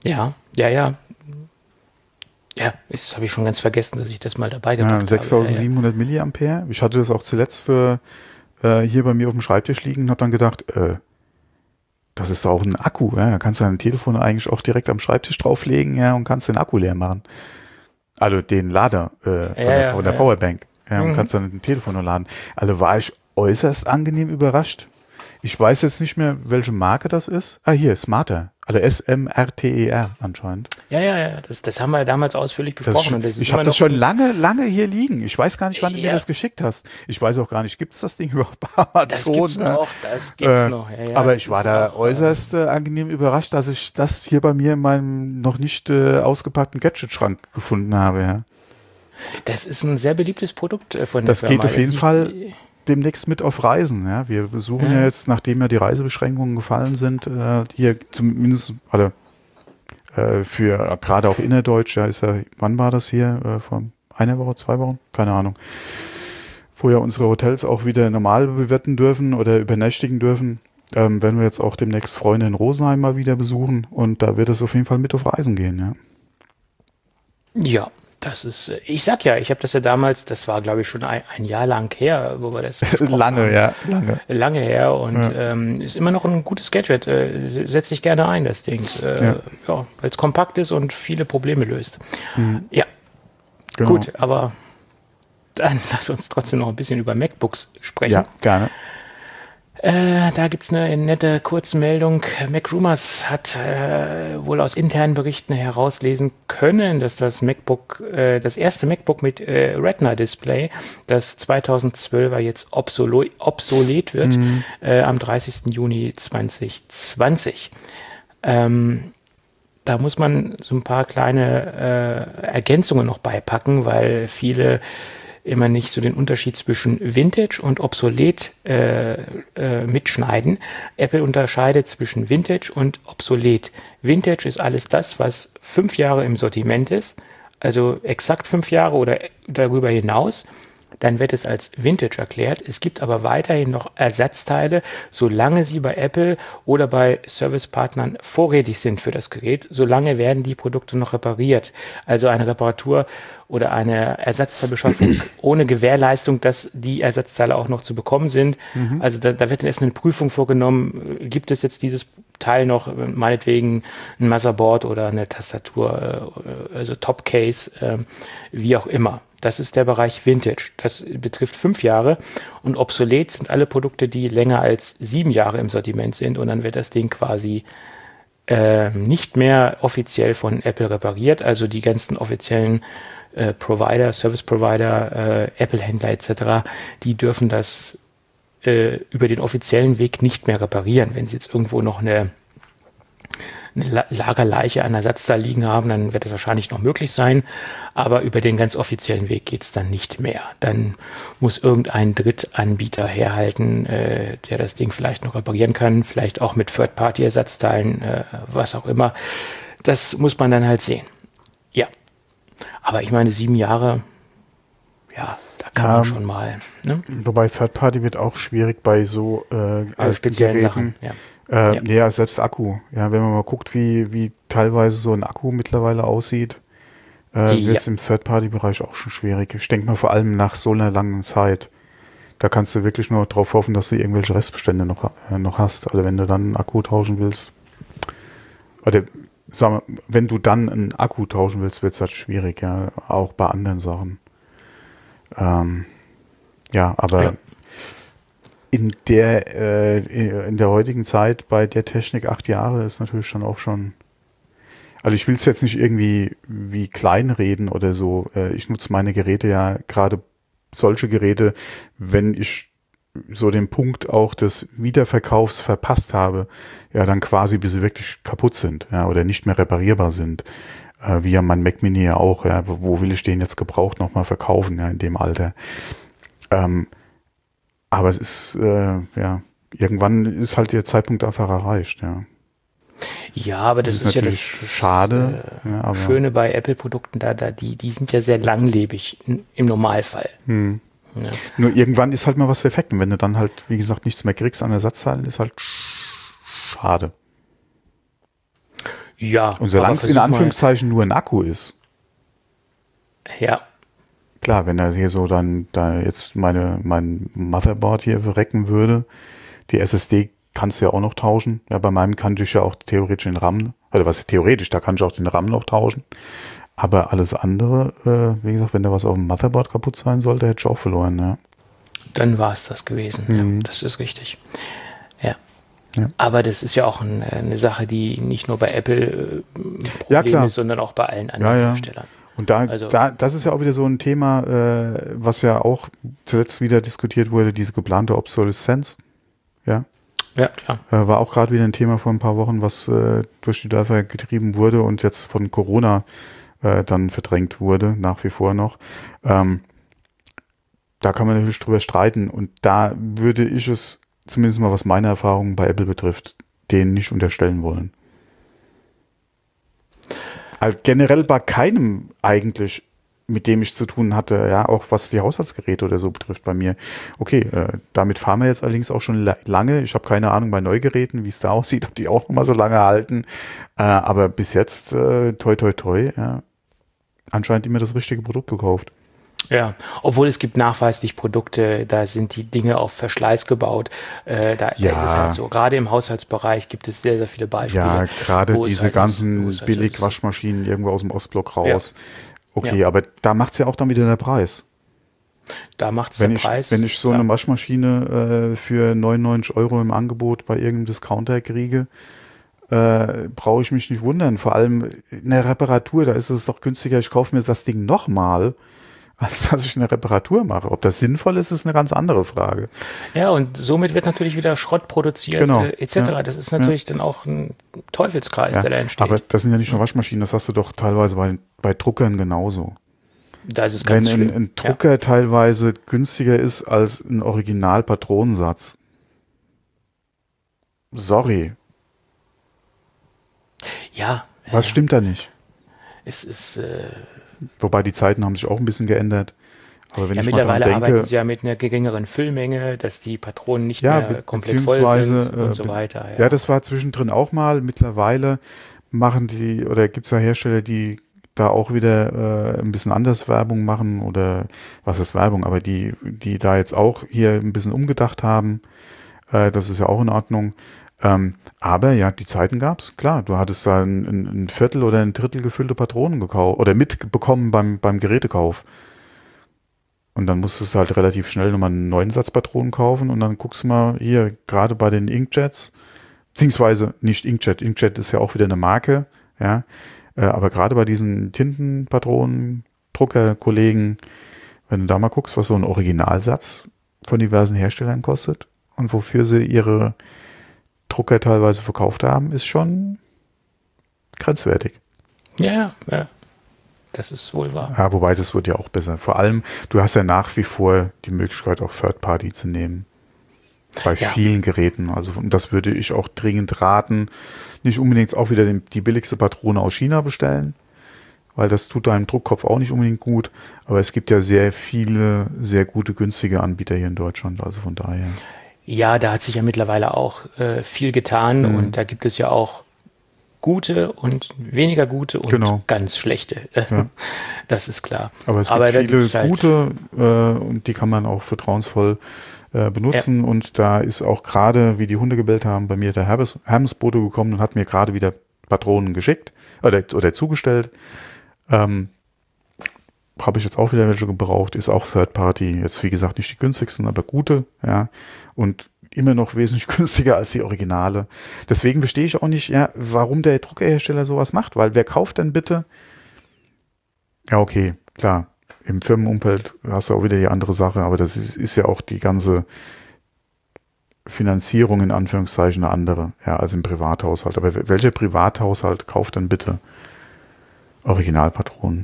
das habe ich schon ganz vergessen, dass ich das mal dabei gepackt habe. 6700 Milliampere. Ich hatte das auch zuletzt hier bei mir auf dem Schreibtisch liegen und habe dann gedacht, das ist doch auch ein Akku, ja? Da kannst du dein Telefon eigentlich auch direkt am Schreibtisch drauflegen, ja, und kannst den Akku leer machen. Also den Lader von der Powerbank. Ja, und kannst dann ein Telefon noch laden. Also war ich äußerst angenehm überrascht. Ich weiß jetzt nicht mehr, welche Marke das ist. Hier, Smarter. Also SMRTER anscheinend. Ja, das haben wir damals ausführlich besprochen. Ich habe das schon lange hier liegen. Ich weiß gar nicht, wann du mir das geschickt hast. Ich weiß auch gar nicht, gibt es das Ding überhaupt bei Amazon? Das gibt's noch. Ja, aber ich war da äußerst angenehm überrascht, dass ich das hier bei mir in meinem noch nicht ausgepackten Gadget-Schrank gefunden habe. Ja. Das ist ein sehr beliebtes Produkt von der Firma. Das geht auf jeden Fall demnächst mit auf Reisen. Ja. Wir besuchen ja jetzt, nachdem ja die Reisebeschränkungen gefallen sind, hier zumindest für gerade auch innerdeutsch, ja, ist ja, wann war das hier? Vor einer Woche, 2 Wochen? Keine Ahnung. Wo ja unsere Hotels auch wieder normal bewirten dürfen oder übernächtigen dürfen, werden wir jetzt auch demnächst Freunde in Rosenheim mal wieder besuchen, und da wird es auf jeden Fall mit auf Reisen gehen, ja. Ja. Das ist, ich sag ja, ich habe das ja damals, das war glaube ich schon ein Jahr lang her, wo wir das lange her, und ist immer noch ein gutes Gadget, setze ich gerne ein, das Ding, weil es kompakt ist und viele Probleme löst. Ja, genau. Gut, aber dann lass uns trotzdem noch ein bisschen über MacBooks sprechen. Ja, gerne. Da gibt es eine nette Kurzmeldung. MacRumors hat wohl aus internen Berichten herauslesen können, dass das erste MacBook mit Retina-Display, das 2012er jetzt obsolet wird, am 30. Juni 2020. Da muss man so ein paar kleine Ergänzungen noch beipacken, weil viele immer nicht so den Unterschied zwischen Vintage und obsolet mitschneiden. Apple unterscheidet zwischen Vintage und obsolet. Vintage ist alles das, was 5 Jahre im Sortiment ist, also exakt 5 Jahre oder darüber hinaus. Dann wird es als Vintage erklärt. Es gibt aber weiterhin noch Ersatzteile, solange sie bei Apple oder bei Servicepartnern vorrätig sind für das Gerät, solange werden die Produkte noch repariert. Also eine Reparatur oder eine Ersatzteilbeschaffung ohne Gewährleistung, dass die Ersatzteile auch noch zu bekommen sind. Also da wird dann erst eine Prüfung vorgenommen, gibt es jetzt dieses Teil noch, meinetwegen ein Motherboard oder eine Tastatur, also Topcase, wie auch immer. Das ist der Bereich Vintage. Das betrifft 5 Jahre und obsolet sind alle Produkte, die länger als 7 Jahre im Sortiment sind und dann wird das Ding quasi nicht mehr offiziell von Apple repariert. Also die ganzen offiziellen Provider, Service Provider, Apple-Händler etc., die dürfen das über den offiziellen Weg nicht mehr reparieren. Wenn sie jetzt irgendwo noch eine Lagerleiche an Ersatzteil liegen haben, dann wird das wahrscheinlich noch möglich sein, aber über den ganz offiziellen Weg geht es dann nicht mehr. Dann muss irgendein Drittanbieter herhalten, der das Ding vielleicht noch reparieren kann, vielleicht auch mit Third-Party-Ersatzteilen, was auch immer. Das muss man dann halt sehen. Ja, aber ich meine 7 Jahre, ja, da kann man schon mal. Ne? Wobei Third-Party wird auch schwierig bei so speziellen Sachen, ja. Ja, selbst Akku. Ja, wenn man mal guckt, wie teilweise so ein Akku mittlerweile aussieht, wird es im Third-Party-Bereich auch schon schwierig. Ich denke mal vor allem nach so einer langen Zeit. Da kannst du wirklich nur darauf hoffen, dass du irgendwelche Restbestände noch hast. Also wenn du dann einen Akku tauschen willst, oder sag mal, wenn du dann einen Akku tauschen willst, wird es halt schwierig, ja, auch bei anderen Sachen. Ja, aber ja. In der heutigen Zeit bei der Technik 8 Jahre ist natürlich dann auch schon, also ich will es jetzt nicht irgendwie wie klein reden oder so. Ich nutze meine Geräte ja, gerade solche Geräte, wenn ich so den Punkt auch des Wiederverkaufs verpasst habe, ja dann quasi bis sie wirklich kaputt sind, ja, oder nicht mehr reparierbar sind. Wie ja mein Mac Mini ja auch, ja, wo will ich den jetzt gebraucht nochmal verkaufen, ja, in dem Alter. Aber es ist, ja, irgendwann ist halt der Zeitpunkt einfach erreicht, ja. Ja, aber das ist ja das schade. Ja, aber Schöne bei Apple-Produkten, die sind ja sehr langlebig im Normalfall. Ja. Nur irgendwann ist halt mal was defekt. Und wenn du dann halt, wie gesagt, nichts mehr kriegst an Ersatzteilen, ist halt schade. Ja. Und solange es in Anführungszeichen nur ein Akku ist. Ja. Klar, wenn er hier so dann da jetzt mein Motherboard hier verrecken würde, die SSD kannst du ja auch noch tauschen. Ja, bei meinem kann ich ja auch theoretisch den RAM, oder was theoretisch, da kann ich auch den RAM noch tauschen. Aber alles andere, wie gesagt, wenn da was auf dem Motherboard kaputt sein sollte, hätte ich auch verloren, ja. Dann war es das gewesen, ja, das ist richtig. Ja. Ja. Aber das ist ja auch eine Sache, die nicht nur bei Apple Problem ist, sondern auch bei allen anderen Herstellern. Und das ist ja auch wieder so ein Thema, was ja auch zuletzt wieder diskutiert wurde, diese geplante Obsoleszenz. Ja. Ja, klar. War auch gerade wieder ein Thema vor ein paar Wochen, was durch die Dörfer getrieben wurde und jetzt von Corona dann verdrängt wurde, nach wie vor noch. Da kann man natürlich drüber streiten und da würde ich es, zumindest mal was meine Erfahrungen bei Apple betrifft, denen nicht unterstellen wollen. Also generell bei keinem eigentlich, mit dem ich zu tun hatte, ja, auch was die Haushaltsgeräte oder so betrifft bei mir. Okay, damit fahren wir jetzt allerdings auch schon lange. Ich habe keine Ahnung bei Neugeräten, wie es da aussieht, ob die auch noch mal so lange halten. Aber bis jetzt, toi, toi, toi, ja, anscheinend immer das richtige Produkt gekauft. Ja, obwohl es gibt nachweislich Produkte, da sind die Dinge auf Verschleiß gebaut. Da ist es halt so. Gerade im Haushaltsbereich gibt es sehr, sehr viele Beispiele. Ja, gerade diese halt ganzen Billig-Waschmaschinen irgendwo aus dem Ostblock raus. Ja. Okay, aber da macht's ja auch dann wieder der Preis. Da macht's der Preis. Wenn ich so eine Waschmaschine für 99 € im Angebot bei irgendeinem Discounter kriege, brauche ich mich nicht wundern. Vor allem in der Reparatur, da ist es doch günstiger, ich kaufe mir das Ding nochmal, als dass ich eine Reparatur mache. Ob das sinnvoll ist, ist eine ganz andere Frage. Ja, und somit wird natürlich wieder Schrott produziert, etc. Ja. Das ist natürlich dann auch ein Teufelskreis, der da entsteht. Aber das sind ja nicht nur Waschmaschinen, das hast du doch teilweise bei Druckern genauso. Da ist es ganz schlimm. Wenn ein Drucker teilweise günstiger ist als ein Original-Patronensatz. Sorry. Ja. Was stimmt da nicht? Es ist... Wobei die Zeiten haben sich auch ein bisschen geändert. Aber wenn ich mittlerweile mal dran denke, arbeiten sie ja mit einer geringeren Füllmenge, dass die Patronen nicht mehr komplett voll sind und so weiter. Ja, das war zwischendrin auch mal. Mittlerweile gibt es ja Hersteller, die da auch wieder ein bisschen anders Werbung machen oder was ist Werbung, aber die da jetzt auch hier ein bisschen umgedacht haben. Das ist ja auch in Ordnung. Aber ja, die Zeiten gab's. Klar, du hattest da ein Viertel oder ein Drittel gefüllte Patronen gekauft oder mitbekommen beim Gerätekauf. Und dann musstest du halt relativ schnell nochmal einen neuen Satz Patronen kaufen und dann guckst du mal hier, gerade bei den Inkjets, beziehungsweise nicht Inkjet. Inkjet ist ja auch wieder eine Marke, ja. Aber gerade bei diesen Tintenpatronen, Druckerkollegen, wenn du da mal guckst, was so ein Originalsatz von diversen Herstellern kostet und wofür sie ihre Drucker teilweise verkauft haben, ist schon grenzwertig. Ja. Das ist wohl wahr. Ja, wobei das wird ja auch besser. Vor allem, du hast ja nach wie vor die Möglichkeit, auch Third Party zu nehmen. Bei vielen Geräten. Also, und das würde ich auch dringend raten. Nicht unbedingt auch wieder die billigste Patrone aus China bestellen, weil das tut deinem Druckkopf auch nicht unbedingt gut. Aber es gibt ja sehr viele, sehr gute, günstige Anbieter hier in Deutschland. Also von daher. Ja, da hat sich ja mittlerweile auch viel getan und da gibt es ja auch gute und weniger gute und ganz schlechte. Ja. Das ist klar. Aber es gibt viele gute und die kann man auch vertrauensvoll benutzen. Ja. Und da ist auch gerade, wie die Hunde gebellt haben, bei mir der Hermesbote gekommen und hat mir gerade wieder Patronen geschickt oder zugestellt. Habe ich jetzt auch wieder welche gebraucht. Ist auch Third Party. Jetzt wie gesagt nicht die günstigsten, aber gute. Ja. Und immer noch wesentlich günstiger als die Originale. Deswegen verstehe ich auch nicht, warum der Druckerhersteller sowas macht, weil wer kauft denn bitte? Ja, okay, klar. Im Firmenumfeld hast du auch wieder die andere Sache, aber das ist ja auch die ganze Finanzierung in Anführungszeichen eine andere, als im Privathaushalt. Aber welcher Privathaushalt kauft denn bitte Originalpatronen?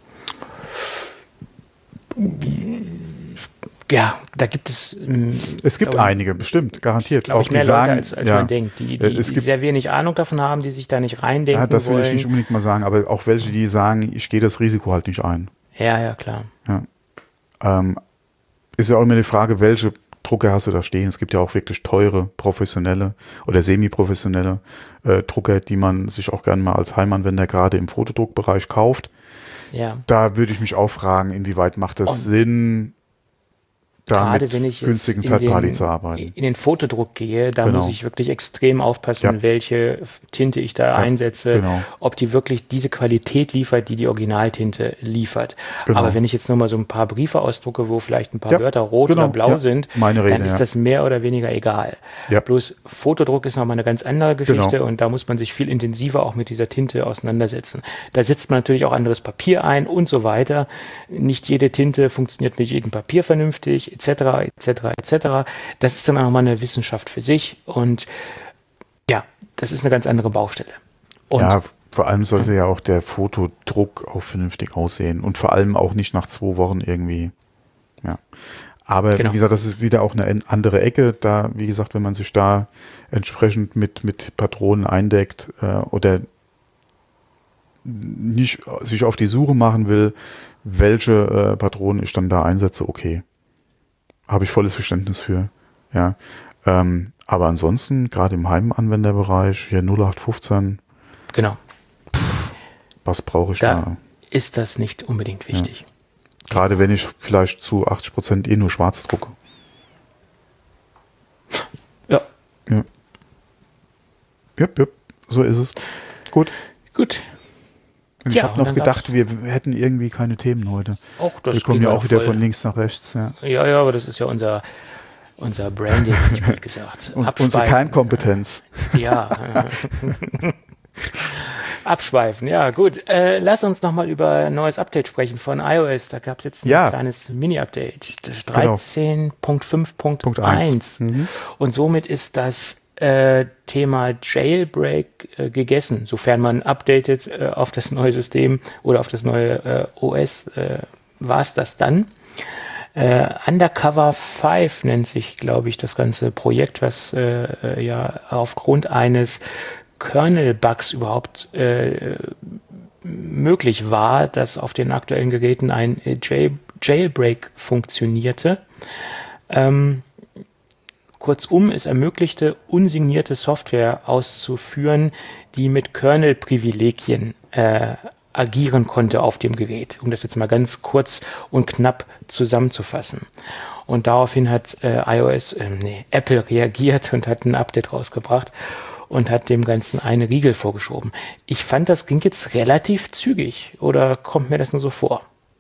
Ja, da gibt es... es gibt einige, bestimmt, garantiert. Auch mehr Leute, als man denkt, die sehr wenig Ahnung davon haben, die sich da nicht reindenken wollen. Das will ich nicht unbedingt mal sagen, aber auch welche, die sagen, ich gehe das Risiko halt nicht ein. Ja, klar. Ja. Ist ja auch immer die Frage, welche Drucker hast du da stehen? Es gibt ja auch wirklich teure, professionelle oder semi-professionelle Drucker, die man sich auch gerne mal als Heimanwender gerade im Fotodruckbereich kauft. Ja. Da würde ich mich auch fragen, inwieweit macht es Sinn, gerade wenn ich günstigen Third-Party zu arbeiten. In den Fotodruck gehe, da muss ich wirklich extrem aufpassen, welche Tinte ich da einsetze, ob die wirklich diese Qualität liefert, die Originaltinte liefert. Aber wenn ich jetzt nochmal so ein paar Briefe ausdrucke, wo vielleicht ein paar Wörter rot oder blau sind, dann ist das mehr oder weniger egal. Ja. Bloß Fotodruck ist nochmal eine ganz andere Geschichte und da muss man sich viel intensiver auch mit dieser Tinte auseinandersetzen. Da setzt man natürlich auch anderes Papier ein und so weiter. Nicht jede Tinte funktioniert mit jedem Papier vernünftig, etc. Das ist dann auch mal eine Wissenschaft für sich und das ist eine ganz andere Baustelle. Und vor allem sollte ja auch der Fotodruck auch vernünftig aussehen und vor allem auch nicht nach 2 Wochen irgendwie. Ja. Aber wie gesagt, das ist wieder auch eine andere Ecke. Da, wie gesagt, wenn man sich da entsprechend mit Patronen eindeckt oder nicht sich auf die Suche machen will, welche Patronen ich dann da einsetze, okay. Habe ich volles Verständnis für. Ja. Aber ansonsten, gerade im Heimanwenderbereich, hier 0815. Genau. Was brauche ich da? Ist das nicht unbedingt wichtig. Ja. Gerade wenn ich vielleicht zu 80% nur schwarz drucke. Ja. Jupp, so ist es. Gut. Ich habe noch gedacht, wir hätten irgendwie keine Themen heute. Wir kommen ja auch wieder von links nach rechts. Ja, aber das ist ja unser Branding, hätte ich gut gesagt. Und unsere Kernkompetenz. Ja. Abschweifen, ja gut. Lass uns nochmal über ein neues Update sprechen von iOS. Da gab es jetzt ein kleines Mini-Update. 13.5.1. Und somit ist das Thema Jailbreak gegessen, sofern man updatet auf das neue System oder auf das neue OS war es das dann. Undercover 5 nennt sich, glaube ich, das ganze Projekt, was ja aufgrund eines Kernel-Bugs überhaupt möglich war, dass auf den aktuellen Geräten ein Jailbreak funktionierte. Kurzum, es ermöglichte, unsignierte Software auszuführen, die mit Kernel-Privilegien agieren konnte auf dem Gerät, um das jetzt mal ganz kurz und knapp zusammenzufassen. Und daraufhin hat Apple reagiert und hat ein Update rausgebracht und hat dem Ganzen eine Riegel vorgeschoben. Ich fand, das ging jetzt relativ zügig, oder kommt mir das nur so vor?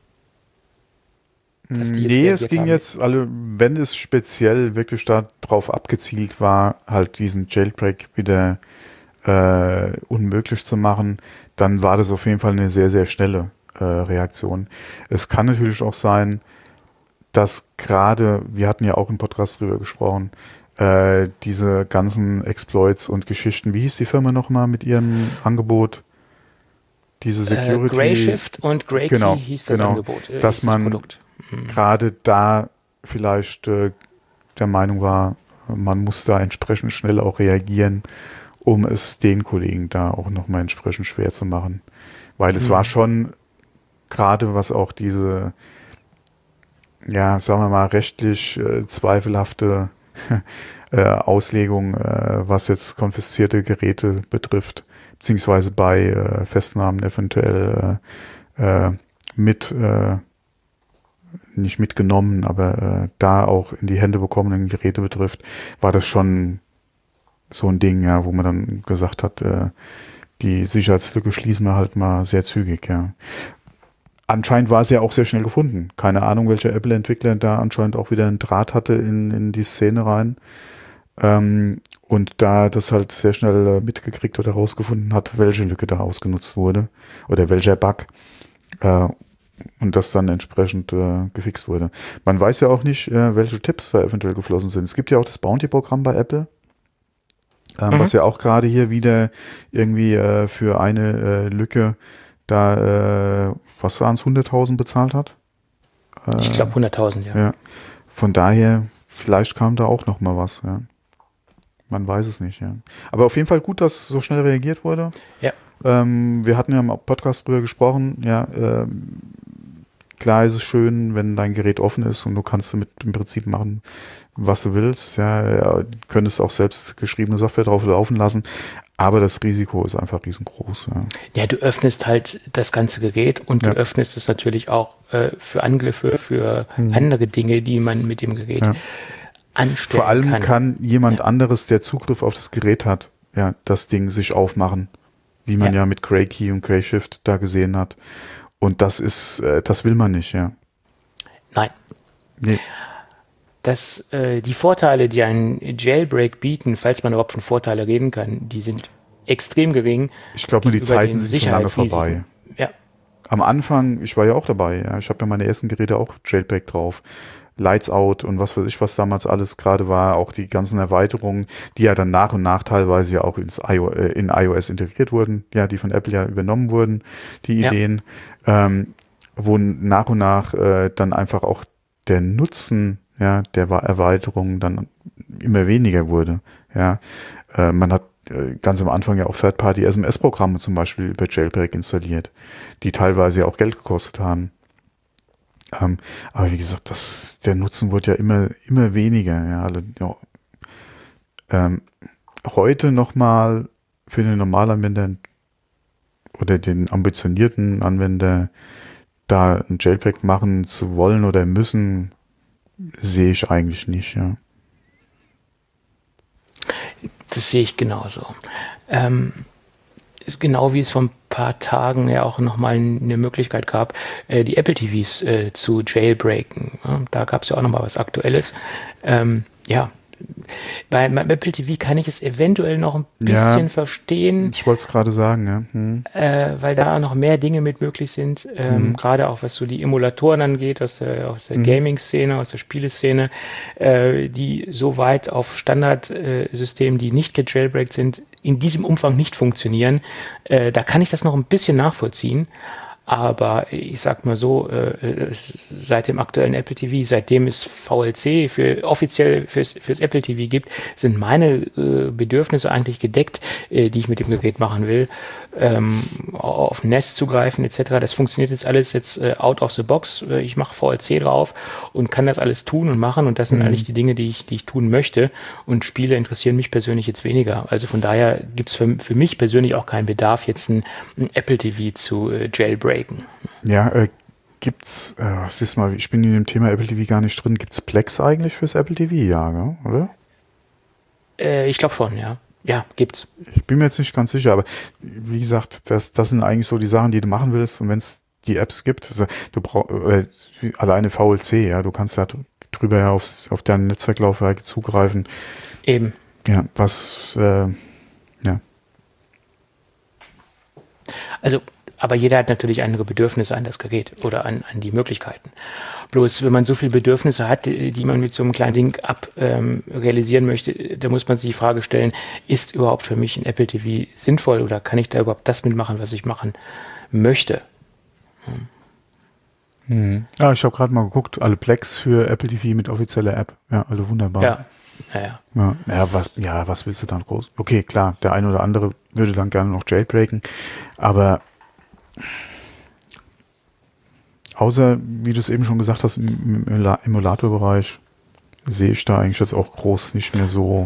Nee, es ging jetzt, wenn es speziell wirklich darauf abgezielt war, halt diesen Jailbreak wieder unmöglich zu machen, dann war das auf jeden Fall eine sehr, sehr schnelle Reaktion. Es kann natürlich auch sein, dass gerade, wir hatten ja auch im Podcast drüber gesprochen, diese ganzen Exploits und Geschichten, wie hieß die Firma nochmal mit ihrem Angebot? Diese Security. Grayshift und Graykey hieß das Angebot. Dass man gerade da vielleicht der Meinung war, man muss da entsprechend schnell auch reagieren, um es den Kollegen da auch nochmal entsprechend schwer zu machen. Weil es war schon gerade, was auch diese, ja, sagen wir mal, rechtlich zweifelhafte Auslegung, was jetzt konfiszierte Geräte betrifft, beziehungsweise bei Festnahmen eventuell nicht mitgenommen, aber da auch in die Hände bekommenen Geräte betrifft, war das schon so ein Ding, ja, wo man dann gesagt hat, die Sicherheitslücke schließen wir halt mal sehr zügig, ja. Anscheinend war es ja auch sehr schnell gefunden. Keine Ahnung, welcher Apple-Entwickler da anscheinend auch wieder einen Draht hatte in die Szene rein. Und da das halt sehr schnell mitgekriegt oder herausgefunden hat, welche Lücke da ausgenutzt wurde oder welcher Bug. Und das dann entsprechend gefixt wurde. Man weiß ja auch nicht, welche Tipps da eventuell geflossen sind. Es gibt ja auch das Bounty-Programm bei Apple, was ja auch gerade hier wieder irgendwie für eine Lücke da, was waren es, 100.000 bezahlt hat? Ich glaube 100.000, ja. Von daher, vielleicht kam da auch noch mal was, ja. Man weiß es nicht, ja. Aber auf jeden Fall gut, dass so schnell reagiert wurde. Ja. Wir hatten ja im Podcast drüber gesprochen, ja, klar ist es schön, wenn dein Gerät offen ist und du kannst damit im Prinzip machen, was du willst. Ja, könntest auch selbst geschriebene Software drauf laufen lassen, aber das Risiko ist einfach riesengroß. Ja, du öffnest halt das ganze Gerät und du öffnest es natürlich auch für Angriffe, für andere Dinge, die man mit dem Gerät anstellen Vor allem kann jemand anderes, der Zugriff auf das Gerät hat, ja, das Ding sich aufmachen, wie man ja mit Graykey und Grayshift da gesehen hat. Und das will man nicht, ja. Nein. Nee. Die Vorteile, die ein Jailbreak bieten, falls man überhaupt von Vorteilen reden kann, die sind extrem gering. Ich glaube, die Zeiten sind schon lange vorbei. Ja. Am Anfang, ich war ja auch dabei, ja. Ich habe ja meine ersten Geräte auch Jailbreak drauf. Lights Out und was weiß ich, was damals alles gerade war, auch die ganzen Erweiterungen, die ja dann nach und nach teilweise ja auch in iOS integriert wurden, ja, die von Apple ja übernommen wurden, die Ideen, wo nach und nach dann einfach auch der Nutzen, ja, der Erweiterungen dann immer weniger wurde, ja. Man hat ganz am Anfang ja auch Third-Party-SMS-Programme zum Beispiel über Jailbreak installiert, die teilweise ja auch Geld gekostet haben. Aber wie gesagt, der Nutzen wird ja immer weniger. Ja, heute nochmal für den Normalanwender oder den ambitionierten Anwender da ein Jailbreak machen zu wollen oder müssen, sehe ich eigentlich nicht. Ja. Das sehe ich genauso. Ist genau wie es vor ein paar Tagen ja auch nochmal eine Möglichkeit gab, die Apple TVs zu jailbreaken. Ja, da gab es ja auch nochmal was Aktuelles. Beim Apple TV kann ich es eventuell noch ein bisschen verstehen. Ich wollte es gerade sagen, ja. Weil da noch mehr Dinge mit möglich sind. Gerade auch was so die Emulatoren angeht, aus der Gaming-Szene, aus der Spieleszene, die so weit auf Standardsystemen, die nicht gejailbreakt sind, in diesem Umfang nicht funktionieren. Da kann ich das noch ein bisschen nachvollziehen. Aber ich sag mal so, seit dem aktuellen Apple TV, seitdem es VLC offiziell fürs Apple TV gibt, sind meine Bedürfnisse eigentlich gedeckt, die ich mit dem Gerät machen will. Auf Nest zugreifen etc. Das funktioniert jetzt alles out of the box. Ich mache VLC drauf und kann das alles tun und machen. Und das sind eigentlich die Dinge, die ich tun möchte. Und Spiele interessieren mich persönlich jetzt weniger. Also von daher gibt es für mich persönlich auch keinen Bedarf, jetzt ein Apple TV zu jailbreaken. Ja, gibt's, siehst mal, ich bin in dem Thema Apple TV gar nicht drin. Gibt's Plex eigentlich fürs Apple TV? Ja, gell? Oder? Ich glaube schon, ja. Ja, gibt's. Ich bin mir jetzt nicht ganz sicher, aber wie gesagt, das sind eigentlich so die Sachen, die du machen willst. Und wenn es die Apps gibt, also du brauchst alleine VLC, ja, du kannst ja drüber ja auf deine Netzwerklaufwerke zugreifen. Eben. Ja, ja. Also, aber jeder hat natürlich andere Bedürfnisse an das Gerät oder an die Möglichkeiten. Bloß, wenn man so viele Bedürfnisse hat, die man mit so einem kleinen Ding realisieren möchte, da muss man sich die Frage stellen, ist überhaupt für mich ein Apple TV sinnvoll oder kann ich da überhaupt das mitmachen, was ich machen möchte? Ja, ich habe gerade mal geguckt, alle Plex für Apple TV mit offizieller App. Ja, also wunderbar. Ja. Was willst du dann groß? Okay, klar, der eine oder andere würde dann gerne noch jailbreaken, aber außer, wie du es eben schon gesagt hast, im Emulatorbereich sehe ich da eigentlich jetzt auch groß nicht mehr so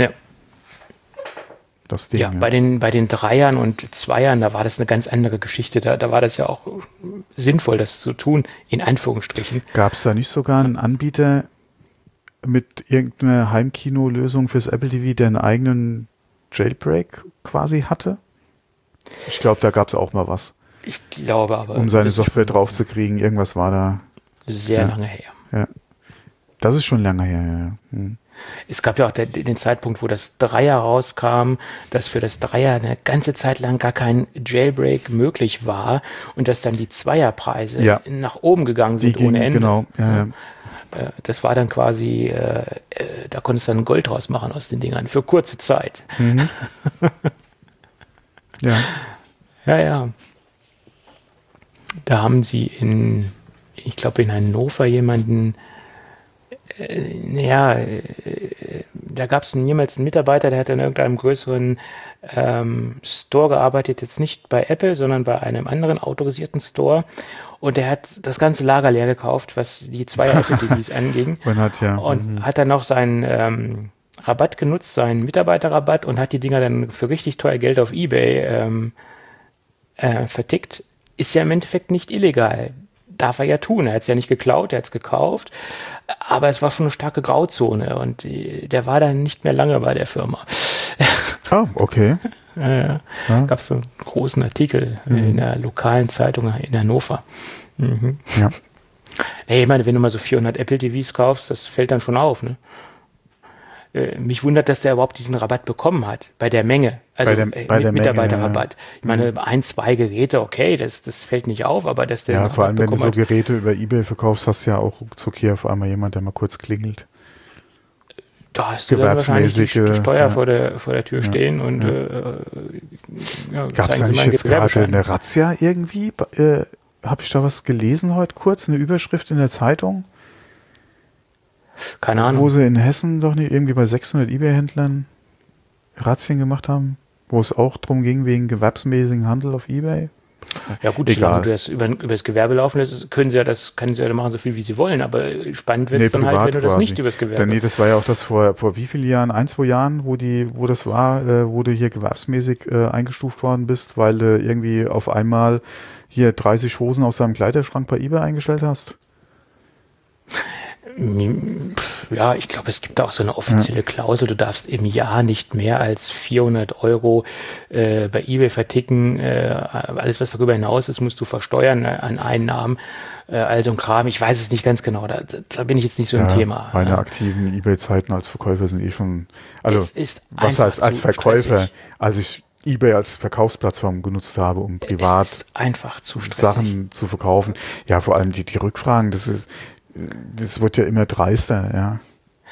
das Ding. Ja, bei den Dreiern und Zweiern, da war das eine ganz andere Geschichte. Da war das ja auch sinnvoll, das zu tun, in Anführungsstrichen. Gab es da nicht sogar einen Anbieter mit irgendeiner Heimkino-Lösung fürs Apple TV, der einen eigenen Jailbreak quasi hatte? Ich glaube, da gab es auch mal was. Ich glaube aber. Um seine Software drauf zu kriegen, irgendwas war da. Sehr lange her. Ja. Das ist schon lange her, ja. Es gab ja auch den Zeitpunkt, wo das Dreier rauskam, dass für das Dreier eine ganze Zeit lang gar kein Jailbreak möglich war und dass dann die Zweierpreise nach oben gegangen sind ohne Ende. Genau, ja. Das war dann quasi, da konntest du dann Gold draus machen aus den Dingern, für kurze Zeit. Mhm. Ja. Ja. Da haben sie ich glaube in Hannover jemanden, da gab es jemals einen Mitarbeiter, der hat in irgendeinem größeren Store gearbeitet, jetzt nicht bei Apple, sondern bei einem anderen autorisierten Store. Und der hat das ganze Lager leer gekauft, was die Zweier-Apple-TVs anging. Und hat dann noch seinen Rabatt genutzt, seinen Mitarbeiterrabatt, und hat die Dinger dann für richtig teuer Geld auf eBay vertickt. Ist ja im Endeffekt nicht illegal. Darf er ja tun. Er hat es ja nicht geklaut, er hat es gekauft. Aber es war schon eine starke Grauzone und der war dann nicht mehr lange bei der Firma. Oh, okay. Ja. Gab es so einen großen Artikel in der lokalen Zeitung in Hannover. Mhm. Ja. Hey, ich meine, wenn du mal so 400 Apple TVs kaufst, das fällt dann schon auf, ne? Mich wundert, dass der überhaupt diesen Rabatt bekommen hat, bei der Menge, also bei der Mitarbeiterrabatt. Menge, ja. Ich meine, 1, 2 Geräte, okay, das fällt nicht auf, aber dass der ja, vor allem, wenn du so Geräte über eBay verkaufst, hast du ja auch ruckzuck hier auf einmal jemand, der mal kurz klingelt. Da hast du dann wahrscheinlich die Steuer vor der Tür stehen und gab es da nicht jetzt gerade eine Razzia irgendwie? Habe ich da was gelesen heute kurz, eine Überschrift in der Zeitung? Keine Ahnung. Wo sie in Hessen doch nicht irgendwie bei 600 eBay-Händlern Razzien gemacht haben, wo es auch drum ging, wegen gewerbsmäßigen Handel auf eBay. Ja gut, solange du das über das Gewerbe laufen lässt, können sie ja machen, so viel wie sie wollen, aber spannend wird es dann halt, wenn du das nicht übers Gewerbe. Nee, das war ja auch das vor wie vielen Jahren, 1, 2 Jahren, wo das war, wo du hier gewerbsmäßig eingestuft worden bist, weil du irgendwie auf einmal hier 30 Hosen aus deinem Kleiderschrank bei eBay eingestellt hast. Ja, ich glaube, es gibt auch so eine offizielle Klausel, du darfst im Jahr nicht mehr als 400 € bei eBay verticken. Alles, was darüber hinaus ist, musst du versteuern an Einnahmen. Also ein Kram, ich weiß es nicht ganz genau, da bin ich jetzt nicht so im Thema. Meine aktiven eBay-Zeiten als Verkäufer sind schon, also es ist was heißt als Verkäufer, stressig. als ich eBay als Verkaufsplattform genutzt habe, um privat einfach zu Sachen zu verkaufen. Ja, vor allem die Rückfragen, das wird ja immer dreister, ja.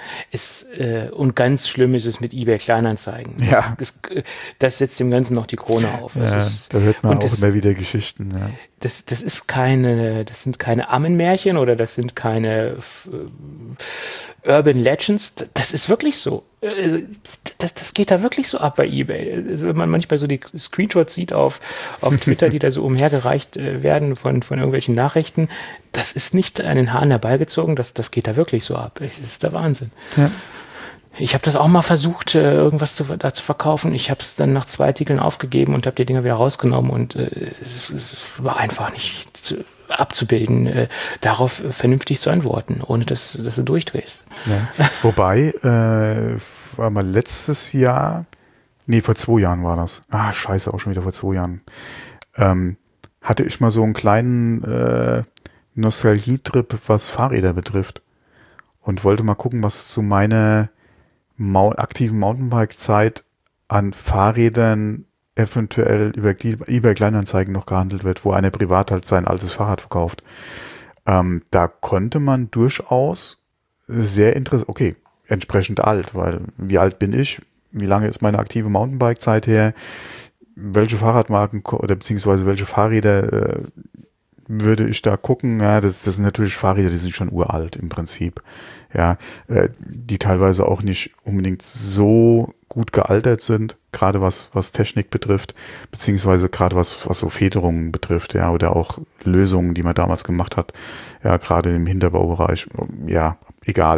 Und ganz schlimm ist es mit eBay Kleinanzeigen. Ja. Das setzt dem Ganzen noch die Krone auf. Ja, da hört man auch immer wieder Geschichten. Ja. Das sind keine Ammenmärchen oder das sind keine Urban Legends. Das ist wirklich so. Das geht da wirklich so ab bei eBay. Also wenn man manchmal so die Screenshots sieht auf Twitter, die da so umhergereicht werden von irgendwelchen Nachrichten, das ist nicht an den Haaren herbeigezogen, das geht da wirklich so ab. Das ist der Wahnsinn. Ja. Ich habe das auch mal versucht, irgendwas da zu verkaufen. Ich habe es dann nach 2 Artikeln aufgegeben und habe die Dinger wieder rausgenommen und es war einfach nicht abzubilden, darauf vernünftig zu antworten, ohne dass du durchdrehst. Ja. Wobei, war mal letztes Jahr, vor 2 Jahren war das. Scheiße, auch schon wieder vor 2 Jahren. Hatte ich mal so einen kleinen Nostalgietrip, was Fahrräder betrifft. Und wollte mal gucken, was zu meiner aktiven Mountainbike-Zeit an Fahrrädern eventuell über eBay Kleinanzeigen noch gehandelt wird, wo einer privat halt sein altes Fahrrad verkauft. Da konnte man durchaus sehr interessant, okay, entsprechend alt, weil wie alt bin ich? Wie lange ist meine aktive Mountainbike-Zeit her? Welche Fahrradmarken oder beziehungsweise welche Fahrräder würde ich da gucken? Ja, das sind natürlich Fahrräder, die sind schon uralt im Prinzip. Ja, die teilweise auch nicht unbedingt so gut gealtert sind, gerade was Technik betrifft, beziehungsweise gerade was so Federungen betrifft, ja, oder auch Lösungen, die man damals gemacht hat, ja, gerade im Hinterbaubereich, ja, egal.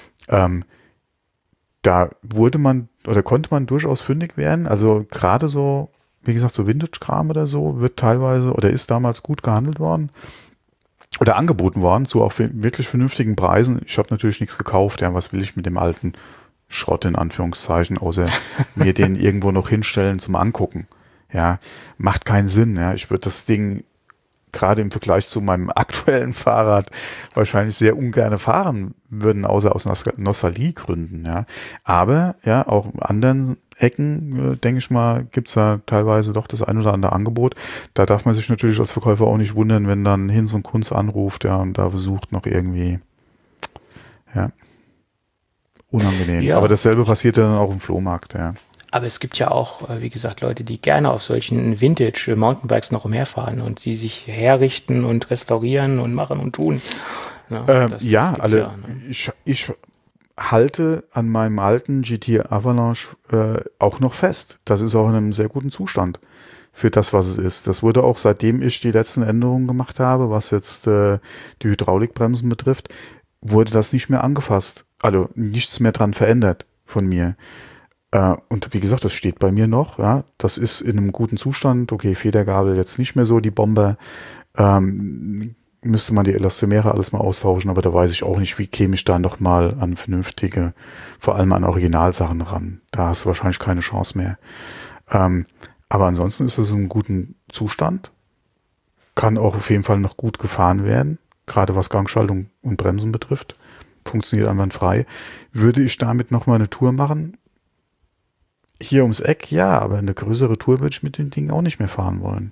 Da konnte man durchaus fündig werden, also gerade so, wie gesagt, so Vintage-Kram oder so wird teilweise oder ist damals gut gehandelt worden oder angeboten worden zu auch wirklich vernünftigen Preisen. Ich habe natürlich nichts gekauft, ja, was will ich mit dem alten Schrott in Anführungszeichen, außer mir den irgendwo noch hinstellen zum Angucken. Ja, macht keinen Sinn, ja. Ich würde das Ding gerade im Vergleich zu meinem aktuellen Fahrrad wahrscheinlich sehr ungern fahren würden, außer aus Nostalgiegründen, ja. Aber, ja, auch in anderen Ecken, denke ich mal, gibt's da teilweise doch das ein oder andere Angebot. Da darf man sich natürlich als Verkäufer auch nicht wundern, wenn dann Hinz und Kunz anruft, ja, und da versucht noch irgendwie, ja, unangenehm. Ja. Aber dasselbe passiert dann auch im Flohmarkt, ja. Aber es gibt ja auch, wie gesagt, Leute, die gerne auf solchen Vintage-Mountainbikes noch umherfahren und die sich herrichten und restaurieren und machen und tun. Ich halte an meinem alten GT Avalanche auch noch fest. Das ist auch in einem sehr guten Zustand für das, was es ist. Das wurde auch, seitdem ich die letzten Änderungen gemacht habe, was jetzt die Hydraulikbremsen betrifft, wurde das nicht mehr angefasst. Also nichts mehr dran verändert von mir. Und wie gesagt, das steht bei mir noch. Ja, das ist in einem guten Zustand. Okay, Federgabel jetzt nicht mehr so die Bombe. Müsste man die Elastomere alles mal austauschen, aber da weiß ich auch nicht, wie käme ich da noch mal an vernünftige, vor allem an Originalsachen ran. Da hast du wahrscheinlich keine Chance mehr. Aber ansonsten ist es in einem guten Zustand. Kann auch auf jeden Fall noch gut gefahren werden, gerade was Gangschaltung und Bremsen betrifft. Funktioniert einwandfrei. Würde ich damit noch mal eine Tour machen? Hier ums Eck, ja, aber eine größere Tour würde ich mit dem Ding auch nicht mehr fahren wollen.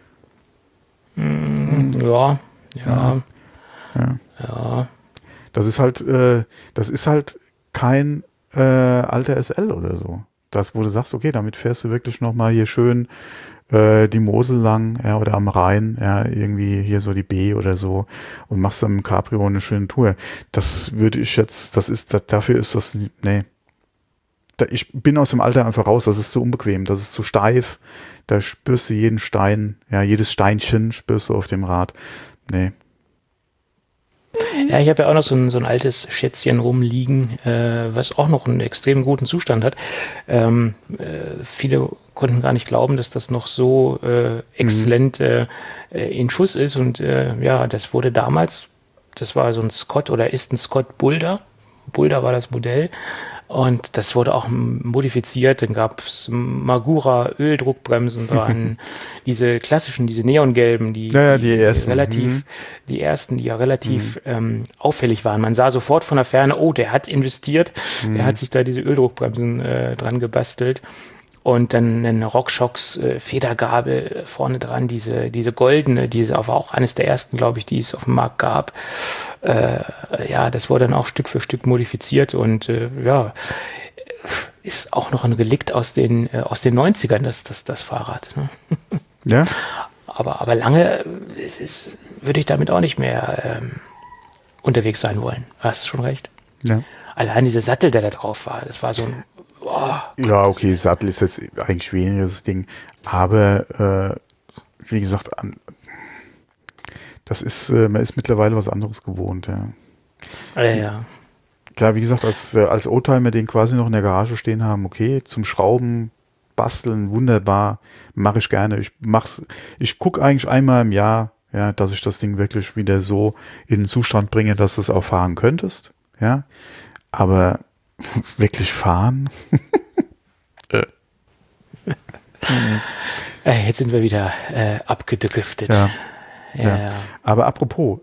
Ja. Das ist halt kein alter SL oder so. Das, wo du sagst, okay, damit fährst du wirklich nochmal hier schön die Mosel lang, ja, oder am Rhein, ja, irgendwie hier so die B oder so und machst dann mit dem Cabrio eine schöne Tour. Das würde ich jetzt, dafür ist das, nee. Ich bin aus dem Alter einfach raus, das ist zu unbequem, das ist zu steif, da spürst du jeden Stein, ja, jedes Steinchen spürst du auf dem Rad. Nee. Ja, ich habe ja auch noch so ein altes Schätzchen rumliegen, was auch noch einen extrem guten Zustand hat. Viele konnten gar nicht glauben, dass das noch so exzellent in Schuss ist und das wurde damals, das war so ein Scott oder ist ein Scott Boulder. Boulder war das Modell. Und das wurde auch modifiziert, dann gab es Magura Öldruckbremsen dran, diese klassischen, diese neongelben, die ersten, die ja relativ auffällig waren. Man sah sofort von der Ferne, oh, der hat investiert, er hat sich da diese Öldruckbremsen dran gebastelt. und dann eine RockShox Federgabel vorne dran, diese goldene, diese auch eines der ersten, glaube ich, die es auf dem Markt gab. Das wurde dann auch Stück für Stück modifiziert und ist auch noch ein Relikt aus den 90ern, das Fahrrad. Ne? Ja. Aber lange würde ich damit auch nicht mehr unterwegs sein wollen. Hast du schon recht. Ja. Allein dieser Sattel, der da drauf war, das war so ein... ja, okay, Sattel ist jetzt eigentlich weniger das Ding. Aber wie gesagt, das ist, man ist mittlerweile was anderes gewohnt. Ja. Ja. Klar, wie gesagt, als Oldtimer den quasi noch in der Garage stehen haben, okay, zum Schrauben, Basteln, wunderbar, mache ich gerne. Ich gucke eigentlich einmal im Jahr, ja, dass ich das Ding wirklich wieder so in den Zustand bringe, dass du es auch fahren könntest, ja. Aber wirklich fahren? Jetzt sind wir wieder abgedriftet. Ja. Aber apropos,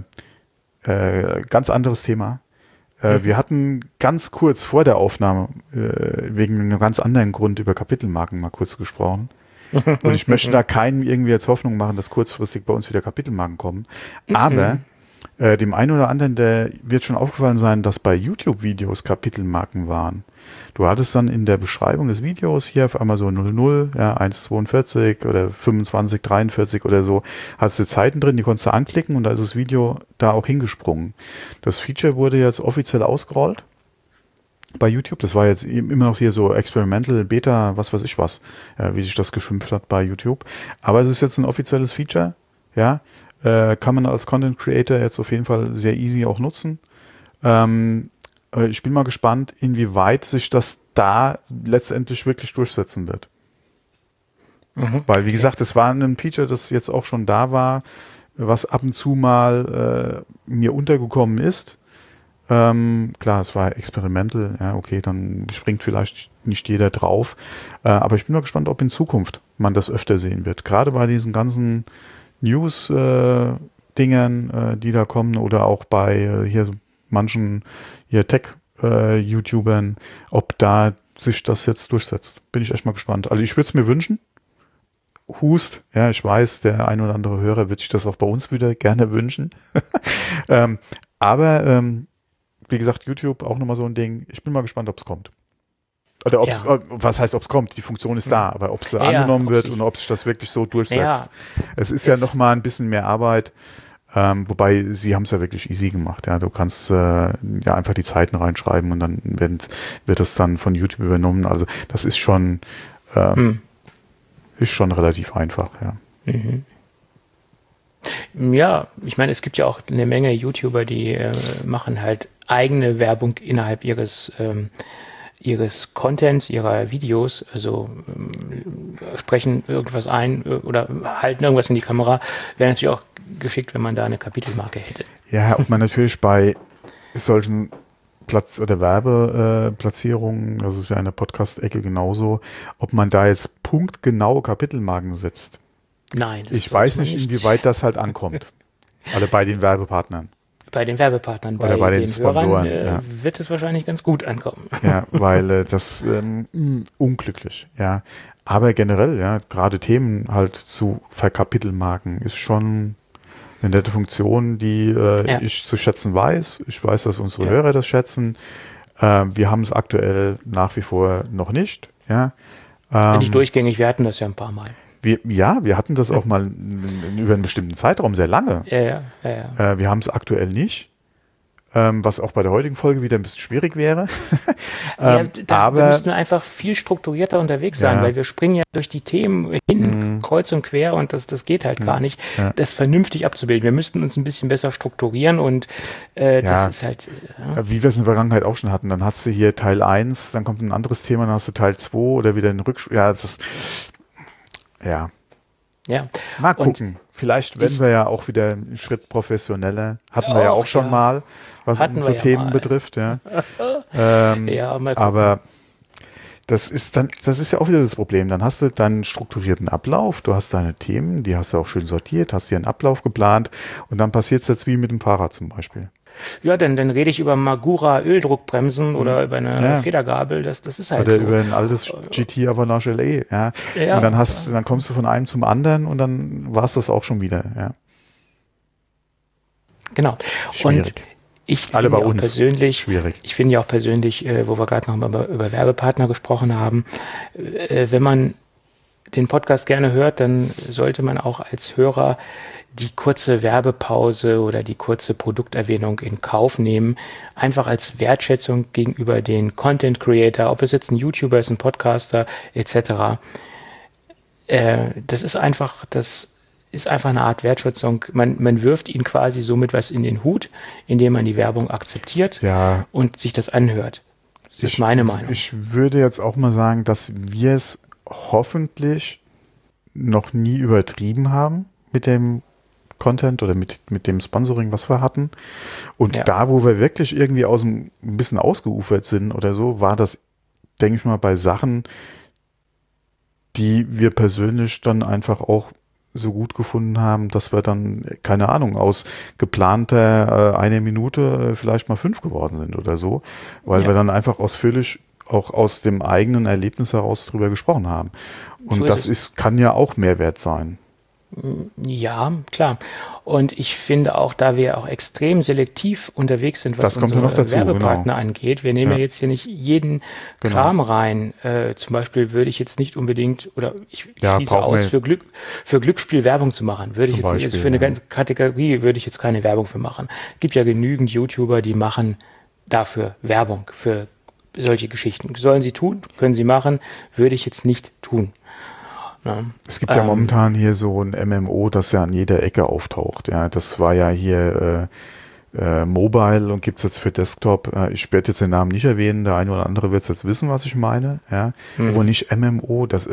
ganz anderes Thema. Wir hatten ganz kurz vor der Aufnahme wegen einem ganz anderen Grund über Kapitelmarken mal kurz gesprochen. Und ich möchte da keinem irgendwie jetzt Hoffnung machen, dass kurzfristig bei uns wieder Kapitelmarken kommen. Aber dem einen oder anderen, der wird schon aufgefallen sein, dass bei YouTube-Videos Kapitelmarken waren. Du hattest dann in der Beschreibung des Videos hier auf einmal so 00, ja, 1,42 oder 25, 43 oder so, hattest du Zeiten drin, die konntest du anklicken und da ist das Video da auch hingesprungen. Das Feature wurde jetzt offiziell ausgerollt bei YouTube. Das war jetzt immer noch hier so Experimental, Beta, was weiß ich was, wie sich das geschimpft hat bei YouTube. Aber es ist jetzt ein offizielles Feature, ja, kann man als Content Creator jetzt auf jeden Fall sehr easy auch nutzen. Ich bin mal gespannt, inwieweit sich das da letztendlich wirklich durchsetzen wird. Weil, wie gesagt, es war ein Feature, das jetzt auch schon da war, was ab und zu mal mir untergekommen ist. Klar, es war experimental, ja, okay, dann springt vielleicht nicht jeder drauf. Aber ich bin mal gespannt, ob in Zukunft man das öfter sehen wird. Gerade bei diesen ganzen News-Dingern, die da kommen, oder auch bei hier manchen Tech-YouTubern, ob da sich das jetzt durchsetzt. Bin ich echt mal gespannt. Also ich würde es mir wünschen. Hust, ja, ich weiß, der ein oder andere Hörer wird sich das auch bei uns wieder gerne wünschen. Aber wie gesagt, YouTube auch nochmal so ein Ding. Ich bin mal gespannt, ob es kommt. Oder ob's, was heißt, ob es kommt? Die Funktion ist da, aber ob es angenommen wird und ob sich das wirklich so durchsetzt. Ja, es ist ja nochmal ein bisschen mehr Arbeit. Wobei, sie haben es ja wirklich easy gemacht. Ja, du kannst einfach die Zeiten reinschreiben und dann wird das dann von YouTube übernommen. Also das ist schon relativ einfach. Ja. Ja, ich meine, es gibt ja auch eine Menge YouTuber, die machen halt eigene Werbung innerhalb ihres Contents, ihrer Videos, also sprechen irgendwas ein oder halten irgendwas in die Kamera. Wäre natürlich auch geschickt, wenn man da eine Kapitelmarke hätte. Ja, ob man natürlich bei solchen Werbeplatzierungen, das ist ja in der Podcast-Ecke genauso, ob man da jetzt punktgenaue Kapitelmarken setzt. Nein. Ich weiß nicht, inwieweit das halt ankommt. Also bei den Werbepartnern. Bei den Werbepartnern, oder bei den Sponsoren, Hörern, wird es wahrscheinlich ganz gut ankommen. Ja, weil das unglücklich, ja. Aber generell, ja, gerade Themen halt zu Verkapitelmarken ist schon eine nette Funktion, die ich zu schätzen weiß. Ich weiß, dass unsere Hörer das schätzen. Wir haben es aktuell nach wie vor noch nicht. Ja. Nicht durchgängig, wir hatten das ja ein paar Mal. Wir hatten das auch mal über einen bestimmten Zeitraum, sehr lange. Ja. Wir haben es aktuell nicht. Was auch bei der heutigen Folge wieder ein bisschen schwierig wäre. Aber wir müssten einfach viel strukturierter unterwegs sein, weil wir springen ja durch die Themen hin, kreuz und quer, und das geht halt gar nicht, das vernünftig abzubilden. Wir müssten uns ein bisschen besser strukturieren und das ist halt... Wie wir es in der Vergangenheit auch schon hatten, dann hast du hier Teil 1, dann kommt ein anderes Thema, dann hast du Teil 2 oder wieder einen Mal gucken. Vielleicht werden wir ja auch wieder einen Schritt professioneller. Hatten wir ja auch schon mal, was unsere Themen betrifft. Ja. Aber das ist ja auch wieder das Problem. Dann hast du deinen strukturierten Ablauf, du hast deine Themen, die hast du auch schön sortiert, hast dir einen Ablauf geplant und dann passiert es jetzt wie mit dem Fahrrad zum Beispiel. Ja, dann rede ich über Magura Öldruckbremsen oder über eine Federgabel. Das ist halt oder so. über ein altes GT Avalanche LE. Ja. Und dann kommst du von einem zum anderen und dann war es das auch schon wieder. Ja. Genau. Schwierig. Und ich Alle bei finde uns. Persönlich, Schwierig. ich finde ja auch persönlich, wo wir gerade noch mal über Werbepartner gesprochen haben, wenn man den Podcast gerne hört, dann sollte man auch als Hörer die kurze Werbepause oder die kurze Produkterwähnung in Kauf nehmen, einfach als Wertschätzung gegenüber den Content Creator, ob es jetzt ein YouTuber ist, ein Podcaster etc. Das ist einfach eine Art Wertschätzung. Man wirft ihnen quasi somit was in den Hut, indem man die Werbung akzeptiert und sich das anhört. Das ist meine Meinung. Ich würde jetzt auch mal sagen, dass wir es hoffentlich noch nie übertrieben haben mit dem Content oder mit dem Sponsoring, was wir hatten. Und da, wo wir wirklich irgendwie ein bisschen ausgeufert sind oder so, war das, denke ich mal, bei Sachen, die wir persönlich dann einfach auch so gut gefunden haben, dass wir dann, keine Ahnung, aus geplanter 1 Minute vielleicht mal 5 geworden sind oder so, weil wir dann einfach ausführlich auch aus dem eigenen Erlebnis heraus drüber gesprochen haben. Und so das kann ja auch Mehrwert sein. Ja, klar. Und ich finde auch, da wir auch extrem selektiv unterwegs sind, was unsere Werbepartner angeht, wir nehmen ja jetzt hier nicht jeden Kram rein. Zum Beispiel würde ich jetzt nicht unbedingt, oder ich schließe aus, für Glücksspiel Werbung zu machen. Würde ich jetzt für eine ganze Kategorie würde ich jetzt keine Werbung für machen. Es gibt ja genügend YouTuber, die machen dafür Werbung, für solche Geschichten. Sollen sie tun, können sie machen, würde ich jetzt nicht tun. Ja. Es gibt ja momentan hier so ein MMO, das ja an jeder Ecke auftaucht. Ja, das war ja hier Mobile und gibt es jetzt für Desktop. Ich werde jetzt den Namen nicht erwähnen, der eine oder andere wird jetzt wissen, was ich meine. Ja, aber nicht MMO, das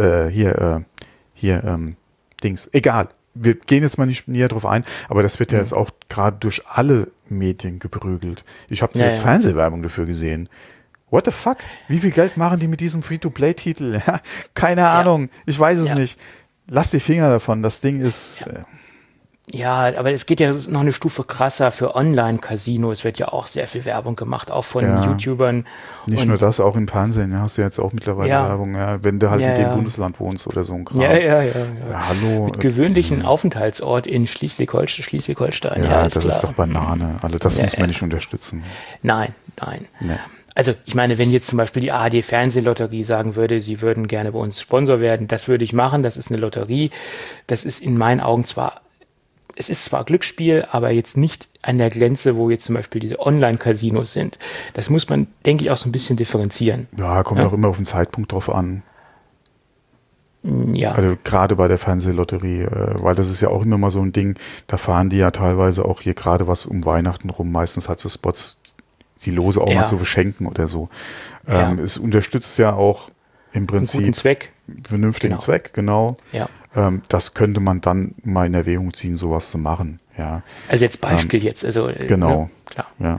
Dings. Egal. Wir gehen jetzt mal nicht näher drauf ein, aber das wird ja jetzt auch gerade durch alle Medien geprügelt. Ich habe jetzt Fernsehwerbung dafür gesehen. What the fuck? Wie viel Geld machen die mit diesem Free-to-Play-Titel? Ja, keine Ahnung. Ich weiß es nicht. Lass die Finger davon. Das Ding ist... Ja, aber es geht ja noch eine Stufe krasser für Online-Casino. Es wird ja auch sehr viel Werbung gemacht, auch von YouTubern. Nicht nur das, auch im Fernsehen. Ja, hast du jetzt auch mittlerweile Werbung, wenn du halt in dem Bundesland wohnst oder so ein Kram. Ja, hallo. Mit gewöhnlichen Aufenthaltsort in Schleswig-Holstein. Ja, das ist doch Banane. Also das muss man nicht unterstützen. Nein. Nee. Also ich meine, wenn jetzt zum Beispiel die ARD Fernsehlotterie sagen würde, sie würden gerne bei uns Sponsor werden, das würde ich machen, das ist eine Lotterie. Das ist in meinen Augen zwar Glücksspiel, aber jetzt nicht an der Grenze, wo jetzt zum Beispiel diese Online-Casinos sind. Das muss man, denke ich, auch so ein bisschen differenzieren. Ja, kommt auch immer auf den Zeitpunkt drauf an. Ja. Also gerade bei der Fernsehlotterie, weil das ist ja auch immer mal so ein Ding, da fahren die ja teilweise auch hier gerade was um Weihnachten rum, meistens halt so Spots, die Lose auch mal zu verschenken oder so. Es unterstützt ja auch im Prinzip einen guten Zweck. Vernünftigen Zweck, genau. Ja. Das könnte man dann mal in Erwägung ziehen, sowas zu machen. Ja. Also jetzt Beispiel also genau. Klar. Ja.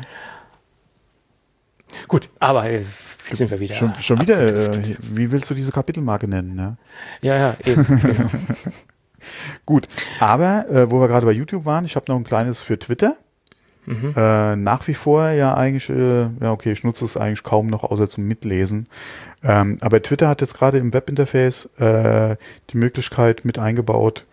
Gut, aber sind wir wieder. Schon wieder, wie willst du diese Kapitelmarke nennen? Ne? Ja, eben. Genau. Gut, aber wo wir gerade bei YouTube waren, ich habe noch ein kleines für Twitter. Nach wie vor eigentlich, ich nutze es eigentlich kaum noch, außer zum Mitlesen. Aber Twitter hat jetzt gerade im Webinterface die Möglichkeit mit eingebaut,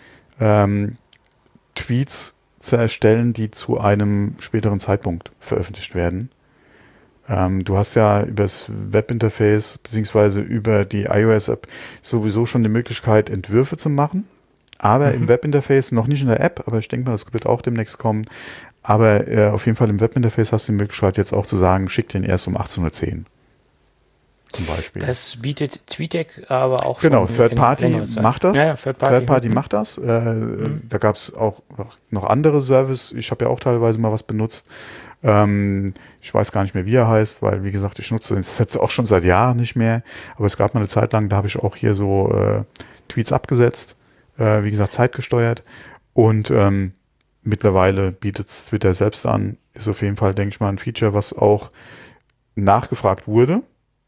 Tweets zu erstellen, die zu einem späteren Zeitpunkt veröffentlicht werden. Du hast ja über das Webinterface beziehungsweise über die iOS-App sowieso schon die Möglichkeit, Entwürfe zu machen. Aber im Webinterface, noch nicht in der App, aber ich denke mal, das wird auch demnächst kommen. Aber auf jeden Fall im Webinterface hast du die Möglichkeit jetzt auch zu sagen, schick den erst um 18:10 Uhr. Zum Beispiel. Das bietet TweetDeck aber auch schon. Genau, Third Party macht das. Ja, Third Party macht das. Da gab es auch noch andere Services. Ich habe ja auch teilweise mal was benutzt. Ich weiß gar nicht mehr, wie er heißt, weil, wie gesagt, ich nutze das jetzt auch schon seit Jahren nicht mehr. Aber es gab mal eine Zeit lang, da habe ich auch hier so Tweets abgesetzt. Wie gesagt, zeitgesteuert. Und mittlerweile bietet es Twitter selbst an. Ist auf jeden Fall, denke ich mal, ein Feature, was auch nachgefragt wurde.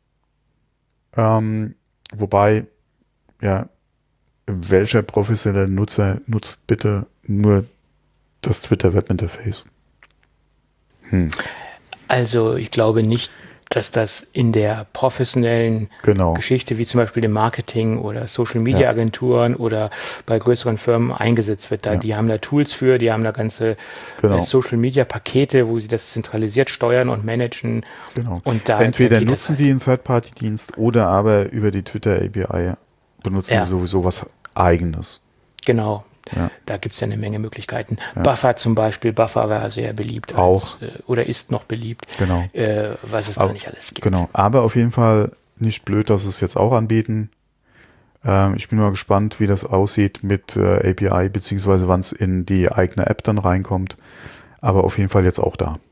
Wobei, welcher professionelle Nutzer nutzt bitte nur das Twitter Webinterface? Also ich glaube nicht, dass das in der professionellen Geschichte, wie zum Beispiel dem Marketing oder Social-Media-Agenturen oder bei größeren Firmen eingesetzt wird. Die haben da Tools für, die haben da ganze Social-Media-Pakete, wo sie das zentralisiert steuern und managen. Genau. Und da entweder nutzen die einen Third-Party-Dienst oder aber über die Twitter-API benutzen sie sowieso was Eigenes. Genau. Ja. Da gibt es ja eine Menge Möglichkeiten. Ja. Buffer zum Beispiel, Buffer war sehr beliebt oder ist noch beliebt, was es da nicht alles gibt. Genau, aber auf jeden Fall nicht blöd, dass es jetzt auch anbieten. Ich bin mal gespannt, wie das aussieht mit API, beziehungsweise wann es in die eigene App dann reinkommt. Aber auf jeden Fall jetzt auch da.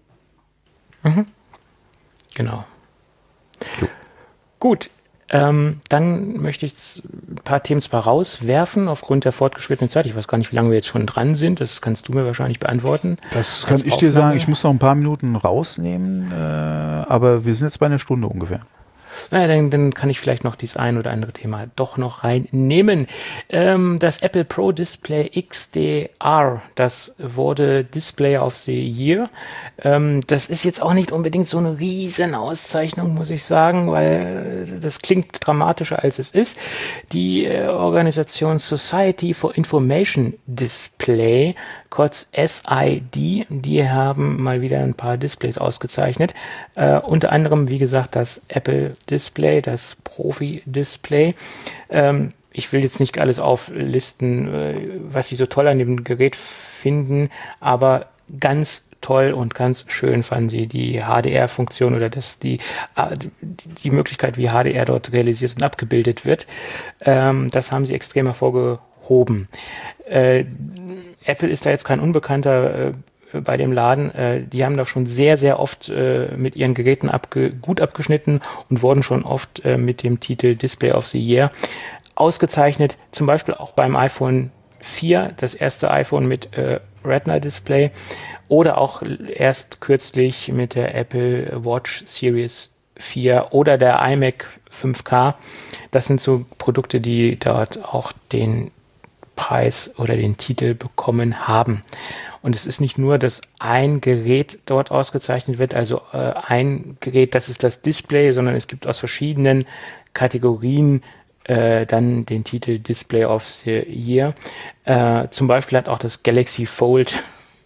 Genau. So. Gut. Dann möchte ich ein paar Themen zwar rauswerfen, aufgrund der fortgeschrittenen Zeit. Ich weiß gar nicht, wie lange wir jetzt schon dran sind. Das kannst du mir wahrscheinlich beantworten. Das kann ich dir sagen. Ich muss noch ein paar Minuten rausnehmen, aber wir sind jetzt bei einer Stunde ungefähr. Naja, dann kann ich vielleicht noch dieses ein oder andere Thema doch noch reinnehmen. Das Apple Pro Display XDR, das wurde Display of the Year. Das ist jetzt auch nicht unbedingt so eine riesen Auszeichnung, muss ich sagen, weil das klingt dramatischer, als es ist. Die Organisation Society for Information Display, kurz SID, die haben mal wieder ein paar Displays ausgezeichnet. Unter anderem, wie gesagt, das Apple Display, das Profi-Display. Ich will jetzt nicht alles auflisten, was sie so toll an dem Gerät finden, aber ganz toll und ganz schön fanden sie die HDR-Funktion oder die Möglichkeit, wie HDR dort realisiert und abgebildet wird. Das haben sie extrem hervorgehoben. Apple ist da jetzt kein Unbekannter bei dem Laden. Die haben da schon sehr, sehr oft mit ihren Geräten gut abgeschnitten und wurden schon oft mit dem Titel Display of the Year ausgezeichnet. Zum Beispiel auch beim iPhone 4, das erste iPhone mit Retina-Display, oder auch erst kürzlich mit der Apple Watch Series 4 oder der iMac 5K. Das sind so Produkte, die dort auch den Preis oder den Titel bekommen haben. Und es ist nicht nur, dass ein Gerät dort ausgezeichnet wird, also ein Gerät, das ist das Display, sondern es gibt aus verschiedenen Kategorien dann den Titel Display of the Year. Zum Beispiel hat auch das Galaxy Fold,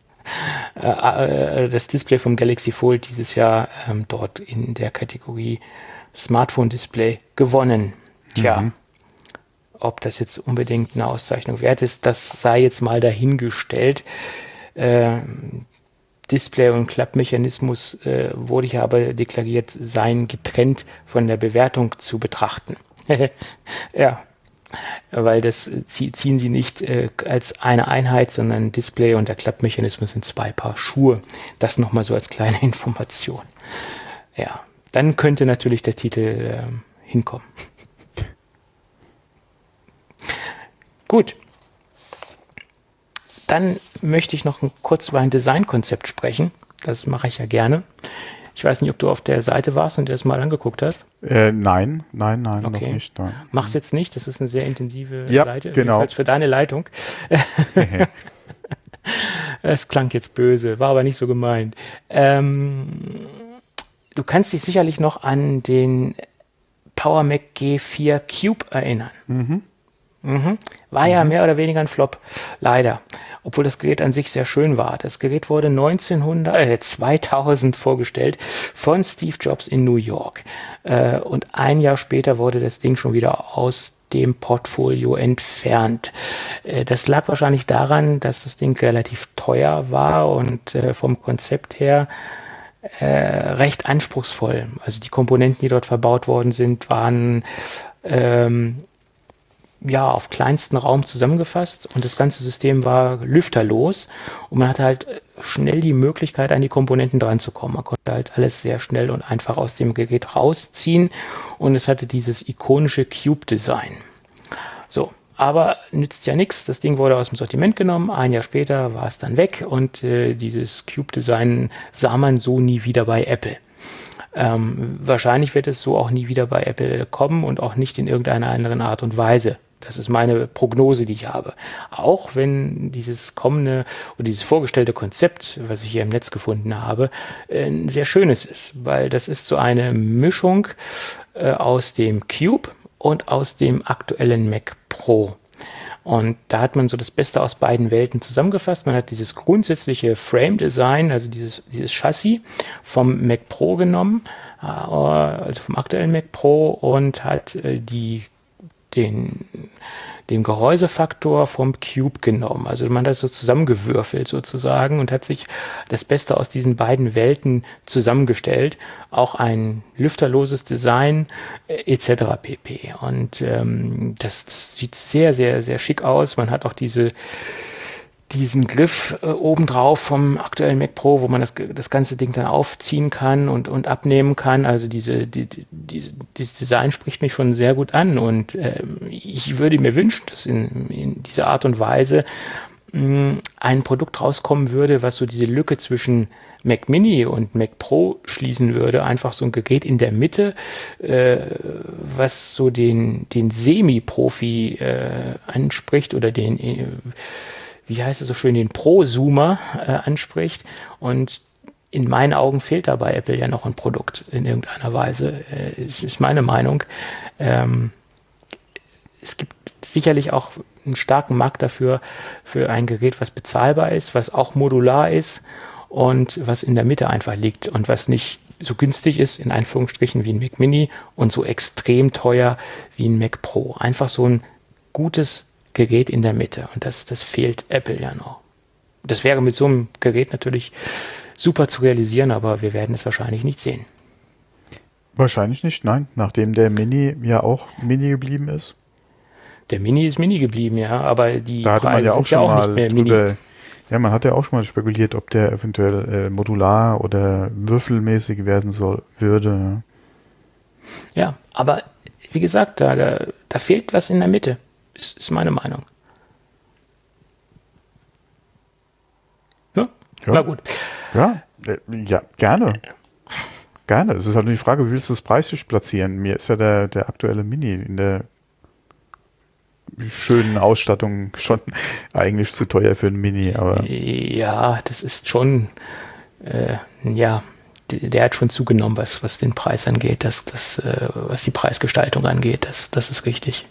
das Display vom Galaxy Fold dieses Jahr dort in der Kategorie Smartphone Display gewonnen. Tja. Ob das jetzt unbedingt eine Auszeichnung wert ist, das sei jetzt mal dahingestellt. Display und Klappmechanismus wurde hier aber deklariert, seien getrennt von der Bewertung zu betrachten. Ja, weil das ziehen sie nicht als eine Einheit, sondern Display und der Klappmechanismus sind zwei Paar Schuhe. Das nochmal so als kleine Information. Ja, dann könnte natürlich der Titel hinkommen. Gut, dann möchte ich noch kurz über ein Designkonzept sprechen. Das mache ich ja gerne. Ich weiß nicht, ob du auf der Seite warst und dir das mal angeguckt hast. Nein, okay. Noch nicht. Nein. Mach's jetzt nicht, das ist eine sehr intensive Genau. Seite, jedenfalls für deine Leitung. Es klang jetzt böse, war aber nicht so gemeint. Du kannst dich sicherlich noch an den Power Mac G4 Cube erinnern. War ja mehr oder weniger ein Flop, leider. Obwohl das Gerät an sich sehr schön war. Das Gerät wurde 2000 vorgestellt von Steve Jobs in New York. Und ein Jahr später wurde das Ding schon wieder aus dem Portfolio entfernt. Das lag wahrscheinlich daran, dass das Ding relativ teuer war und vom Konzept her recht anspruchsvoll. Also die Komponenten, die dort verbaut worden sind, waren auf kleinsten Raum zusammengefasst und das ganze System war lüfterlos und man hatte halt schnell die Möglichkeit, an die Komponenten dran zu kommen. Man konnte halt alles sehr schnell und einfach aus dem Gerät rausziehen und es hatte dieses ikonische Cube-Design. So, aber nützt ja nichts. Das Ding wurde aus dem Sortiment genommen. Ein Jahr später war es dann weg und dieses Cube-Design sah man so nie wieder bei Apple. Wahrscheinlich wird es so auch nie wieder bei Apple kommen und auch nicht in irgendeiner anderen Art und Weise. Das ist meine Prognose, die ich habe. Auch wenn dieses kommende oder dieses vorgestellte Konzept, was ich hier im Netz gefunden habe, ein sehr schönes ist, weil das ist so eine Mischung aus dem Cube und aus dem aktuellen Mac Pro. Und da hat man so das Beste aus beiden Welten zusammengefasst. Man hat dieses grundsätzliche Frame-Design, also dieses Chassis vom Mac Pro genommen, also vom aktuellen Mac Pro, und hat den Gehäusefaktor vom Cube genommen. Also man hat das so zusammengewürfelt sozusagen und hat sich das Beste aus diesen beiden Welten zusammengestellt. Auch ein lüfterloses Design etc. pp. Und das sieht sehr, sehr, sehr schick aus. Man hat auch diesen Griff obendrauf vom aktuellen Mac Pro, wo man das ganze Ding dann aufziehen kann und abnehmen kann. Also dieses Design spricht mich schon sehr gut an, und ich würde mir wünschen, dass in dieser Art und Weise ein Produkt rauskommen würde, was so diese Lücke zwischen Mac Mini und Mac Pro schließen würde. Einfach so ein Gerät in der Mitte, was so den Semi-Profi anspricht, oder wie heißt es so schön, den Prosumer anspricht. Und in meinen Augen fehlt da bei Apple ja noch ein Produkt in irgendeiner Weise. Ist meine Meinung. Es gibt sicherlich auch einen starken Markt dafür, für ein Gerät, was bezahlbar ist, was auch modular ist und was in der Mitte einfach liegt und was nicht so günstig ist, in Anführungsstrichen, wie ein Mac Mini und so extrem teuer wie ein Mac Pro. Einfach so ein gutes Gerät in der Mitte, und das fehlt Apple ja noch. Das wäre mit so einem Gerät natürlich super zu realisieren, aber wir werden es wahrscheinlich nicht sehen. Wahrscheinlich nicht, nein. Nachdem der Mini ja auch Mini geblieben ist. Der Mini ist Mini geblieben, ja, aber die da Preise sind ja auch nicht mehr Mini. Ja, man hat ja auch schon mal spekuliert, ob der eventuell modular oder würfelmäßig werden würde. Ja, aber wie gesagt, da fehlt was in der Mitte. Ist meine Meinung. Ja? Na gut. Ja, gerne. Gerne. Es ist halt nur die Frage, wie willst du das preislich platzieren? Mir ist ja der aktuelle Mini in der schönen Ausstattung schon eigentlich zu teuer für einen Mini. Aber ja, das ist schon, der hat schon zugenommen, was den Preis angeht, was die Preisgestaltung angeht. Das ist richtig.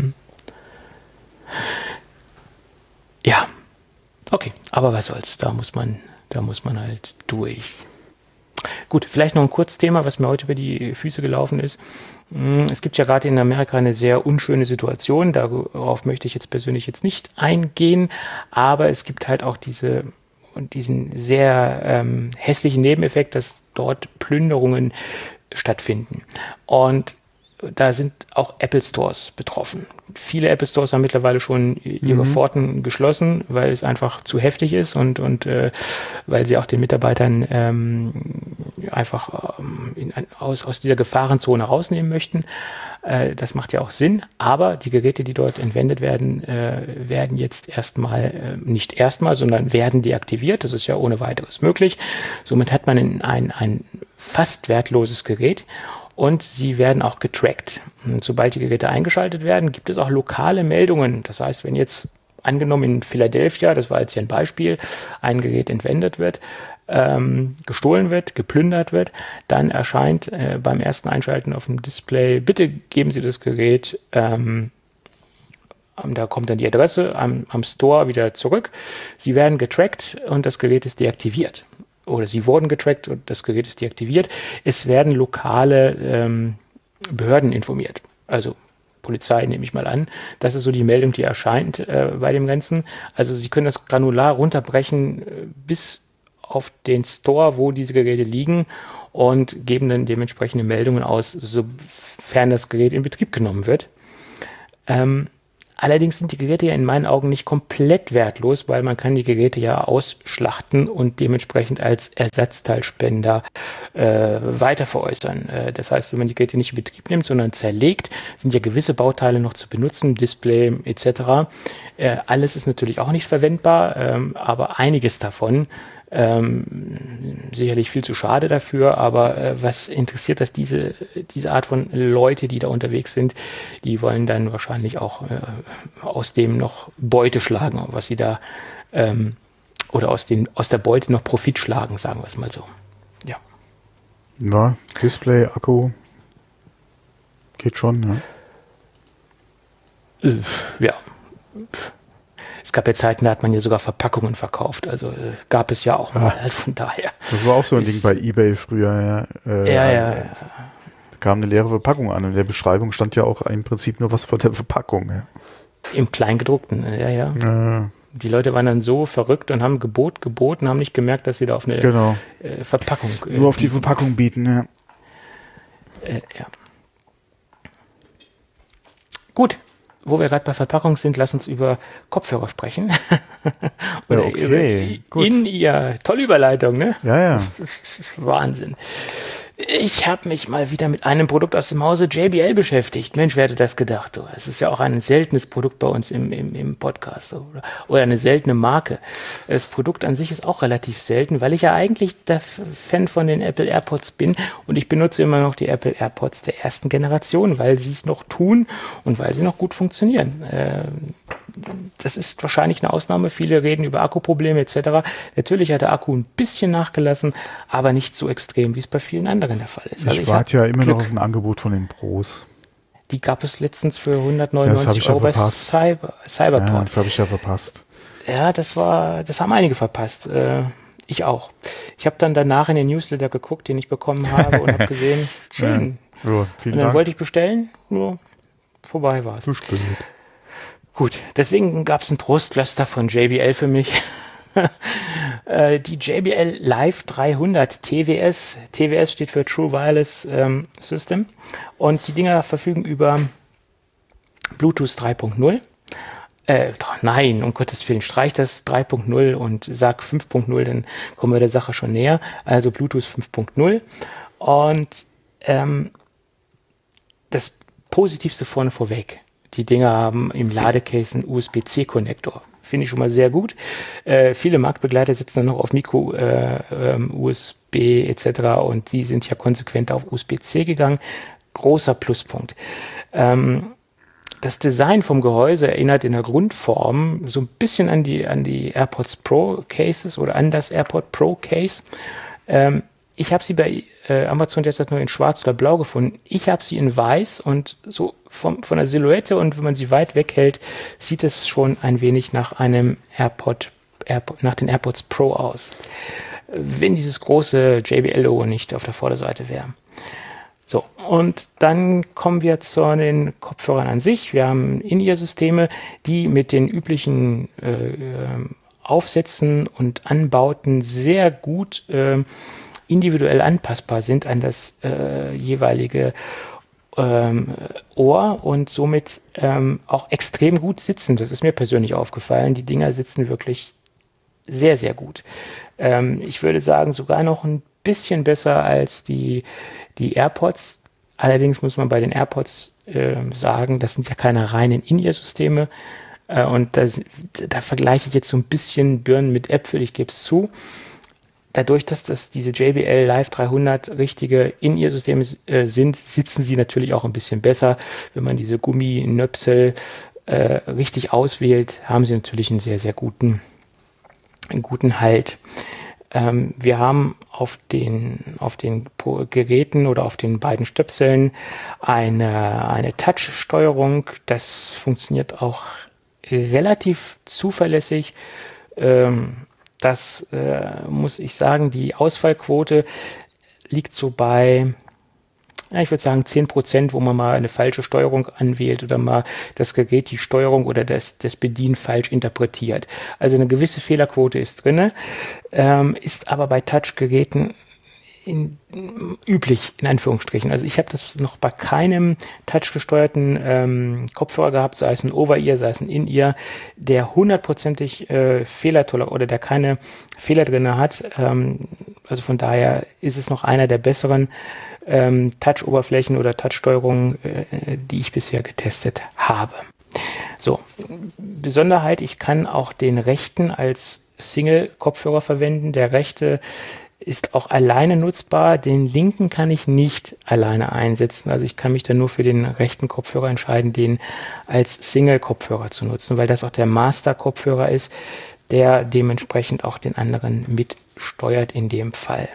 Ja, okay, aber was soll's, da muss man halt durch. Gut, vielleicht noch ein Kurzthema, was mir heute über die Füße gelaufen ist. Es gibt ja gerade in Amerika eine sehr unschöne Situation, darauf möchte ich jetzt persönlich nicht eingehen, aber es gibt halt auch diesen sehr hässlichen Nebeneffekt, dass dort Plünderungen stattfinden. Und da sind auch Apple Stores betroffen. Viele Apple Stores haben mittlerweile schon ihre Pforten geschlossen, weil es einfach zu heftig ist und weil sie auch den Mitarbeitern einfach aus dieser Gefahrenzone rausnehmen möchten. Das macht ja auch Sinn, aber die Geräte, die dort entwendet werden, werden jetzt nicht erstmal, sondern werden deaktiviert. Das ist ja ohne weiteres möglich. Somit hat man ein fast wertloses Gerät. Und sie werden auch getrackt. Und sobald die Geräte eingeschaltet werden, gibt es auch lokale Meldungen. Das heißt, wenn jetzt angenommen in Philadelphia, das war jetzt hier ein Beispiel, ein Gerät entwendet wird, gestohlen wird, geplündert wird, dann erscheint beim ersten Einschalten auf dem Display, bitte geben Sie das Gerät, da kommt dann die Adresse am Store wieder zurück. Sie werden getrackt und das Gerät ist deaktiviert. Oder sie wurden getrackt und das Gerät ist deaktiviert. Es werden lokale Behörden informiert. Also Polizei nehme ich mal an. Das ist so die Meldung, die erscheint bei dem Ganzen. Also Sie können das granular runterbrechen bis auf den Store, wo diese Geräte liegen, und geben dann dementsprechende Meldungen aus, sofern das Gerät in Betrieb genommen wird. Allerdings sind die Geräte ja in meinen Augen nicht komplett wertlos, weil man kann die Geräte ja ausschlachten und dementsprechend als Ersatzteilspender weiter veräußern. Das heißt, wenn man die Geräte nicht in Betrieb nimmt, sondern zerlegt, sind ja gewisse Bauteile noch zu benutzen, Display etc. Alles ist natürlich auch nicht verwendbar, aber einiges davon Sicherlich viel zu schade dafür, aber was interessiert das diese Art von Leute, die da unterwegs sind, die wollen dann wahrscheinlich auch aus dem noch Beute schlagen, was sie da oder aus der Beute noch Profit schlagen, sagen wir es mal so. Ja. Ja, Display, Akku geht schon, ne? Ja. Es gab ja Zeiten, da hat man ja sogar Verpackungen verkauft. Also gab es ja auch mal. Also von daher. Das war auch so ein Ding bei eBay früher. Ja. Da kam eine leere Verpackung an und in der Beschreibung stand ja auch im Prinzip nur was von der Verpackung. Ja. Im Kleingedruckten, ja. Die Leute waren dann so verrückt und haben geboten, haben nicht gemerkt, dass sie da auf eine Verpackung nur auf die Verpackung bieten, ja. Ja. Gut. Wo wir gerade bei Verpackung sind, lass uns über Kopfhörer sprechen. Oder okay, gut. In-Ear. Tolle Überleitung, ne? Ja. Wahnsinn. Ich habe mich mal wieder mit einem Produkt aus dem Hause JBL beschäftigt. Mensch, wer hätte das gedacht? Du? Es ist ja auch ein seltenes Produkt bei uns im Podcast oder eine seltene Marke. Das Produkt an sich ist auch relativ selten, weil ich ja eigentlich der Fan von den Apple AirPods bin und ich benutze immer noch die Apple AirPods der ersten Generation, weil sie es noch tun und weil sie noch gut funktionieren. Das ist wahrscheinlich eine Ausnahme. Viele reden über Akkuprobleme etc. Natürlich hat der Akku ein bisschen nachgelassen, aber nicht so extrem, wie es bei vielen anderen der Fall ist. Also ich warte ja immer noch auf ein Angebot von den Pros. Die gab es letztens für 199 Euro bei Cyberport. Ja, das habe ich ja verpasst. Ja, das haben einige verpasst. Ich auch. Ich habe dann danach in den Newsletter geguckt, den ich bekommen habe und habe gesehen, schön. Ja, und dann wollte ich bestellen, nur vorbei war es. Zu spät. Gut, deswegen gab es ein Trostpflaster von JBL für mich. Die JBL Live 300 TWS. TWS steht für True Wireless System. Und die Dinger verfügen über Bluetooth 3.0. Nein, um Gottes Willen, streich das 3.0 und sag 5.0, dann kommen wir der Sache schon näher. Also Bluetooth 5.0. Und das Positivste vorweg. Die Dinger haben im Ladecase einen USB-C-Konnektor. Finde ich schon mal sehr gut. Viele Marktbegleiter sitzen dann noch auf Micro, USB etc. und sie sind ja konsequent auf USB-C gegangen. Großer Pluspunkt. Das Design vom Gehäuse erinnert in der Grundform so ein bisschen an die AirPods Pro Cases oder an das AirPod Pro Case. Ich habe sie bei Amazon derzeit nur in schwarz oder blau gefunden. Ich habe sie in weiß und so von der Silhouette und wenn man sie weit weg hält, sieht es schon ein wenig nach einem nach den AirPods Pro aus. Wenn dieses große JBL-Logo nicht auf der Vorderseite wäre. So, und dann kommen wir zu den Kopfhörern an sich. Wir haben In-Ear-Systeme, die mit den üblichen Aufsätzen und Anbauten sehr gut individuell anpassbar sind an das jeweilige Ohr und somit auch extrem gut sitzen. Das ist mir persönlich aufgefallen. Die Dinger sitzen wirklich sehr, sehr gut. Ich würde sagen, sogar noch ein bisschen besser als die AirPods. Allerdings muss man bei den AirPods sagen, das sind ja keine reinen In-Ear-Systeme. Und da vergleiche ich jetzt so ein bisschen Birnen mit Äpfel, ich gebe es zu. Dadurch, dass das diese JBL Live 300 richtige In-Ear-Systeme sind, sitzen sie natürlich auch ein bisschen besser. Wenn man diese Gumminöpsel richtig auswählt, haben sie natürlich einen sehr, sehr guten Halt. Wir haben auf den Geräten oder auf den beiden Stöpseln eine Touch-Steuerung. Das funktioniert auch relativ zuverlässig. Das muss ich sagen, die Ausfallquote liegt so bei, ich würde sagen 10%, wo man mal eine falsche Steuerung anwählt oder mal das Gerät die Steuerung oder das Bedienen falsch interpretiert. Also eine gewisse Fehlerquote ist drin, ist aber bei Touch-Geräten üblich, in Anführungsstrichen. Also ich habe das noch bei keinem touchgesteuerten Kopfhörer gehabt, sei es ein Over-Ear, sei es ein In-Ear, der hundertprozentig fehlertolerant oder der keine Fehler drin hat. Also von daher ist es noch einer der besseren Touch-Oberflächen oder Touch-Steuerungen, die ich bisher getestet habe. So, Besonderheit, ich kann auch den rechten als Single-Kopfhörer verwenden. Der rechte ist auch alleine nutzbar. Den linken kann ich nicht alleine einsetzen. Also ich kann mich dann nur für den rechten Kopfhörer entscheiden, den als Single-Kopfhörer zu nutzen, weil das auch der Master-Kopfhörer ist, der dementsprechend auch den anderen mitsteuert in dem Fall.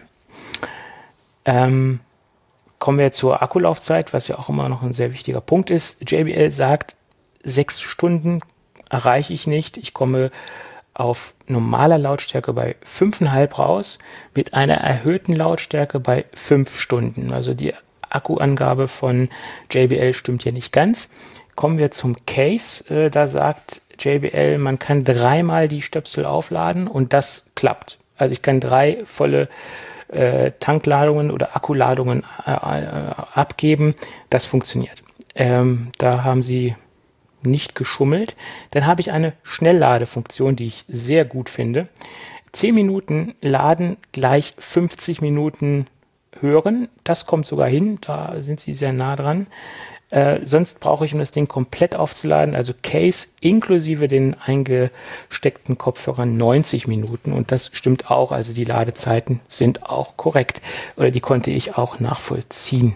Kommen wir zur Akkulaufzeit, was ja auch immer noch ein sehr wichtiger Punkt ist. JBL sagt, 6 Stunden erreiche ich nicht. Ich komme auf normaler Lautstärke bei 5,5 raus, mit einer erhöhten Lautstärke bei 5 Stunden. Also die Akkuangabe von JBL stimmt hier nicht ganz. Kommen wir zum Case. Da sagt JBL, man kann 3-mal die Stöpsel aufladen und das klappt. Also ich kann 3 volle Tankladungen oder Akkuladungen abgeben. Das funktioniert. Da haben sie nicht geschummelt. Dann habe ich eine Schnellladefunktion, die ich sehr gut finde. 10 Minuten laden gleich 50 Minuten hören. Das kommt sogar hin. Da sind sie sehr nah dran. Sonst brauche ich, um das Ding komplett aufzuladen, also Case inklusive den eingesteckten Kopfhörern, 90 Minuten. Und das stimmt auch. Also die Ladezeiten sind auch korrekt. Oder die konnte ich auch nachvollziehen.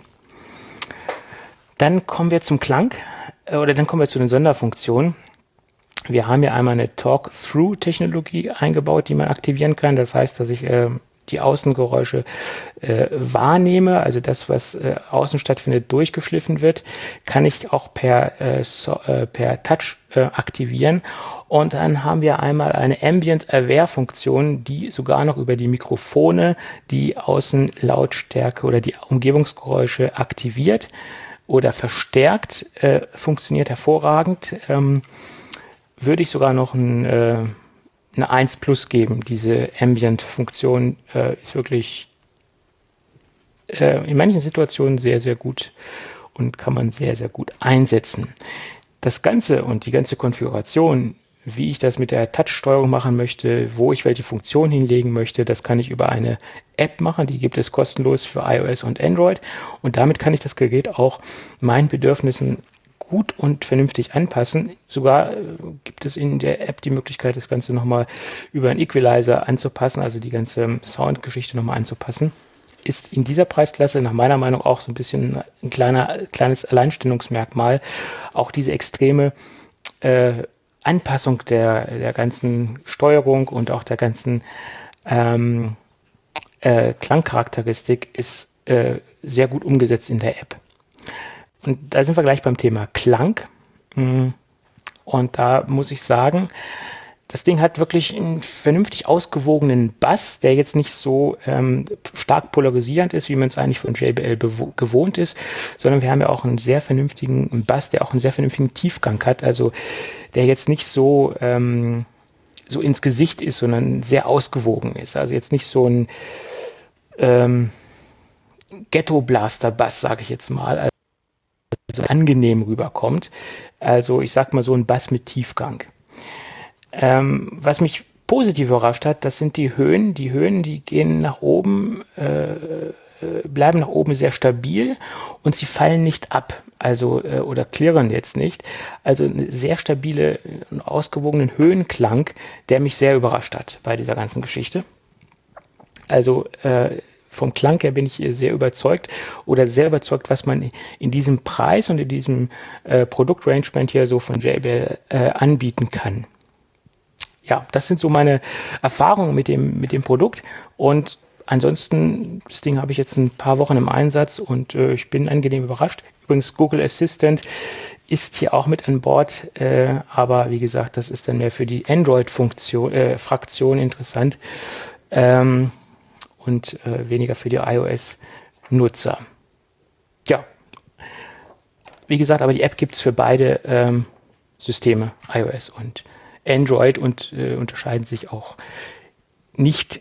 Dann kommen wir zum Klang. Oder dann kommen wir zu den Sonderfunktionen. Wir haben ja einmal eine Talk-Through-Technologie eingebaut, die man aktivieren kann. Das heißt, dass ich die Außengeräusche wahrnehme, also das, was außen stattfindet, durchgeschliffen wird, kann ich auch per Touch aktivieren. Und dann haben wir einmal eine Ambient-Aware-Funktion, die sogar noch über die Mikrofone die Außenlautstärke oder die Umgebungsgeräusche aktiviert oder verstärkt. Funktioniert hervorragend. Würde ich sogar noch eine 1 Plus geben. Diese Ambient-Funktion ist wirklich in manchen Situationen sehr, sehr gut und kann man sehr, sehr gut einsetzen. Das Ganze und die ganze Konfiguration, wie ich das mit der Touch-Steuerung machen möchte, wo ich welche Funktion hinlegen möchte, das kann ich über eine App machen. Die gibt es kostenlos für iOS und Android. Und damit kann ich das Gerät auch meinen Bedürfnissen gut und vernünftig anpassen. Sogar gibt es in der App die Möglichkeit, das Ganze nochmal über einen Equalizer anzupassen, also die ganze Soundgeschichte nochmal anzupassen. Ist in dieser Preisklasse nach meiner Meinung auch so ein bisschen ein kleines Alleinstellungsmerkmal. Auch diese extreme Anpassung der ganzen Steuerung und auch der ganzen Klangcharakteristik ist sehr gut umgesetzt in der App. Und da sind wir gleich beim Thema Klang. Und da muss ich sagen, das Ding hat wirklich einen vernünftig ausgewogenen Bass, der jetzt nicht so stark polarisierend ist, wie man es eigentlich von JBL gewohnt ist, sondern wir haben ja auch einen sehr vernünftigen Bass, der auch einen sehr vernünftigen Tiefgang hat, also der jetzt nicht so ins Gesicht ist, sondern sehr ausgewogen ist. Also jetzt nicht so ein Ghetto-Blaster-Bass, sage ich jetzt mal, also angenehm rüberkommt. Also ich sag mal so ein Bass mit Tiefgang. Was mich positiv überrascht hat, das sind die Höhen. Die Höhen, die gehen nach oben, bleiben nach oben sehr stabil und sie fallen nicht ab, also oder klirren jetzt nicht. Also eine sehr stabile und ausgewogenen Höhenklang, der mich sehr überrascht hat bei dieser ganzen Geschichte. Also vom Klang her bin ich sehr überzeugt was man in diesem Preis und in diesem Produktrangement hier so von JBL anbieten kann. Ja, das sind so meine Erfahrungen mit dem Produkt und ansonsten, das Ding habe ich jetzt ein paar Wochen im Einsatz und ich bin angenehm überrascht. Übrigens, Google Assistant ist hier auch mit an Bord, aber wie gesagt, das ist dann mehr für die Android-Fraktion interessant und weniger für die iOS-Nutzer. Ja, wie gesagt, aber die App gibt es für beide Systeme, iOS und Android, und unterscheiden sich auch nicht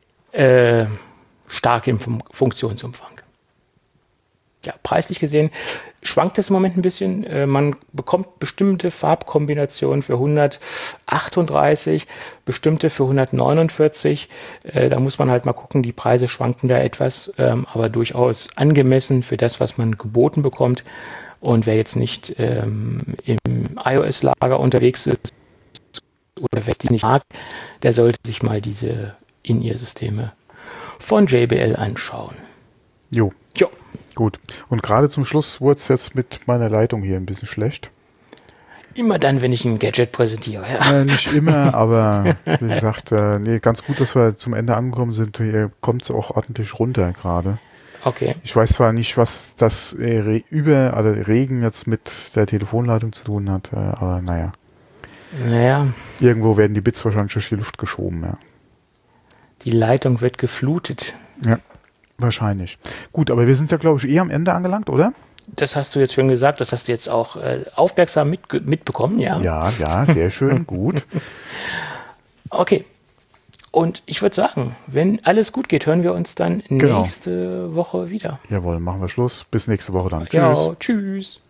stark im Funktionsumfang. Ja, preislich gesehen schwankt es im Moment ein bisschen. Man bekommt bestimmte Farbkombinationen für 138, bestimmte für 149. Da muss man halt mal gucken, die Preise schwanken da etwas, aber durchaus angemessen für das, was man geboten bekommt. Und wer jetzt nicht im iOS-Lager unterwegs ist oder wer es nicht mag, der sollte sich mal diese In-Ear-Systeme von JBL anschauen. Jo. Gut. Und gerade zum Schluss wurde es jetzt mit meiner Leitung hier ein bisschen schlecht. Immer dann, wenn ich ein Gadget präsentiere. Ja. Nicht immer, aber wie gesagt, ganz gut, dass wir zum Ende angekommen sind. Hier kommt es auch ordentlich runter gerade. Okay. Ich weiß zwar nicht, was das Regen jetzt mit der Telefonleitung zu tun hat, aber naja. Irgendwo werden die Bits wahrscheinlich durch die Luft geschoben, ja. Die Leitung wird geflutet. Ja, wahrscheinlich. Gut, aber wir sind ja, glaube ich, am Ende angelangt, oder? Das hast du jetzt schon gesagt, das hast du jetzt auch aufmerksam mitbekommen, ja? Ja, sehr schön, gut. Okay. Und ich würde sagen, wenn alles gut geht, hören wir uns dann nächste Woche wieder. Jawohl, machen wir Schluss. Bis nächste Woche dann. Tschüss. Ja, tschüss.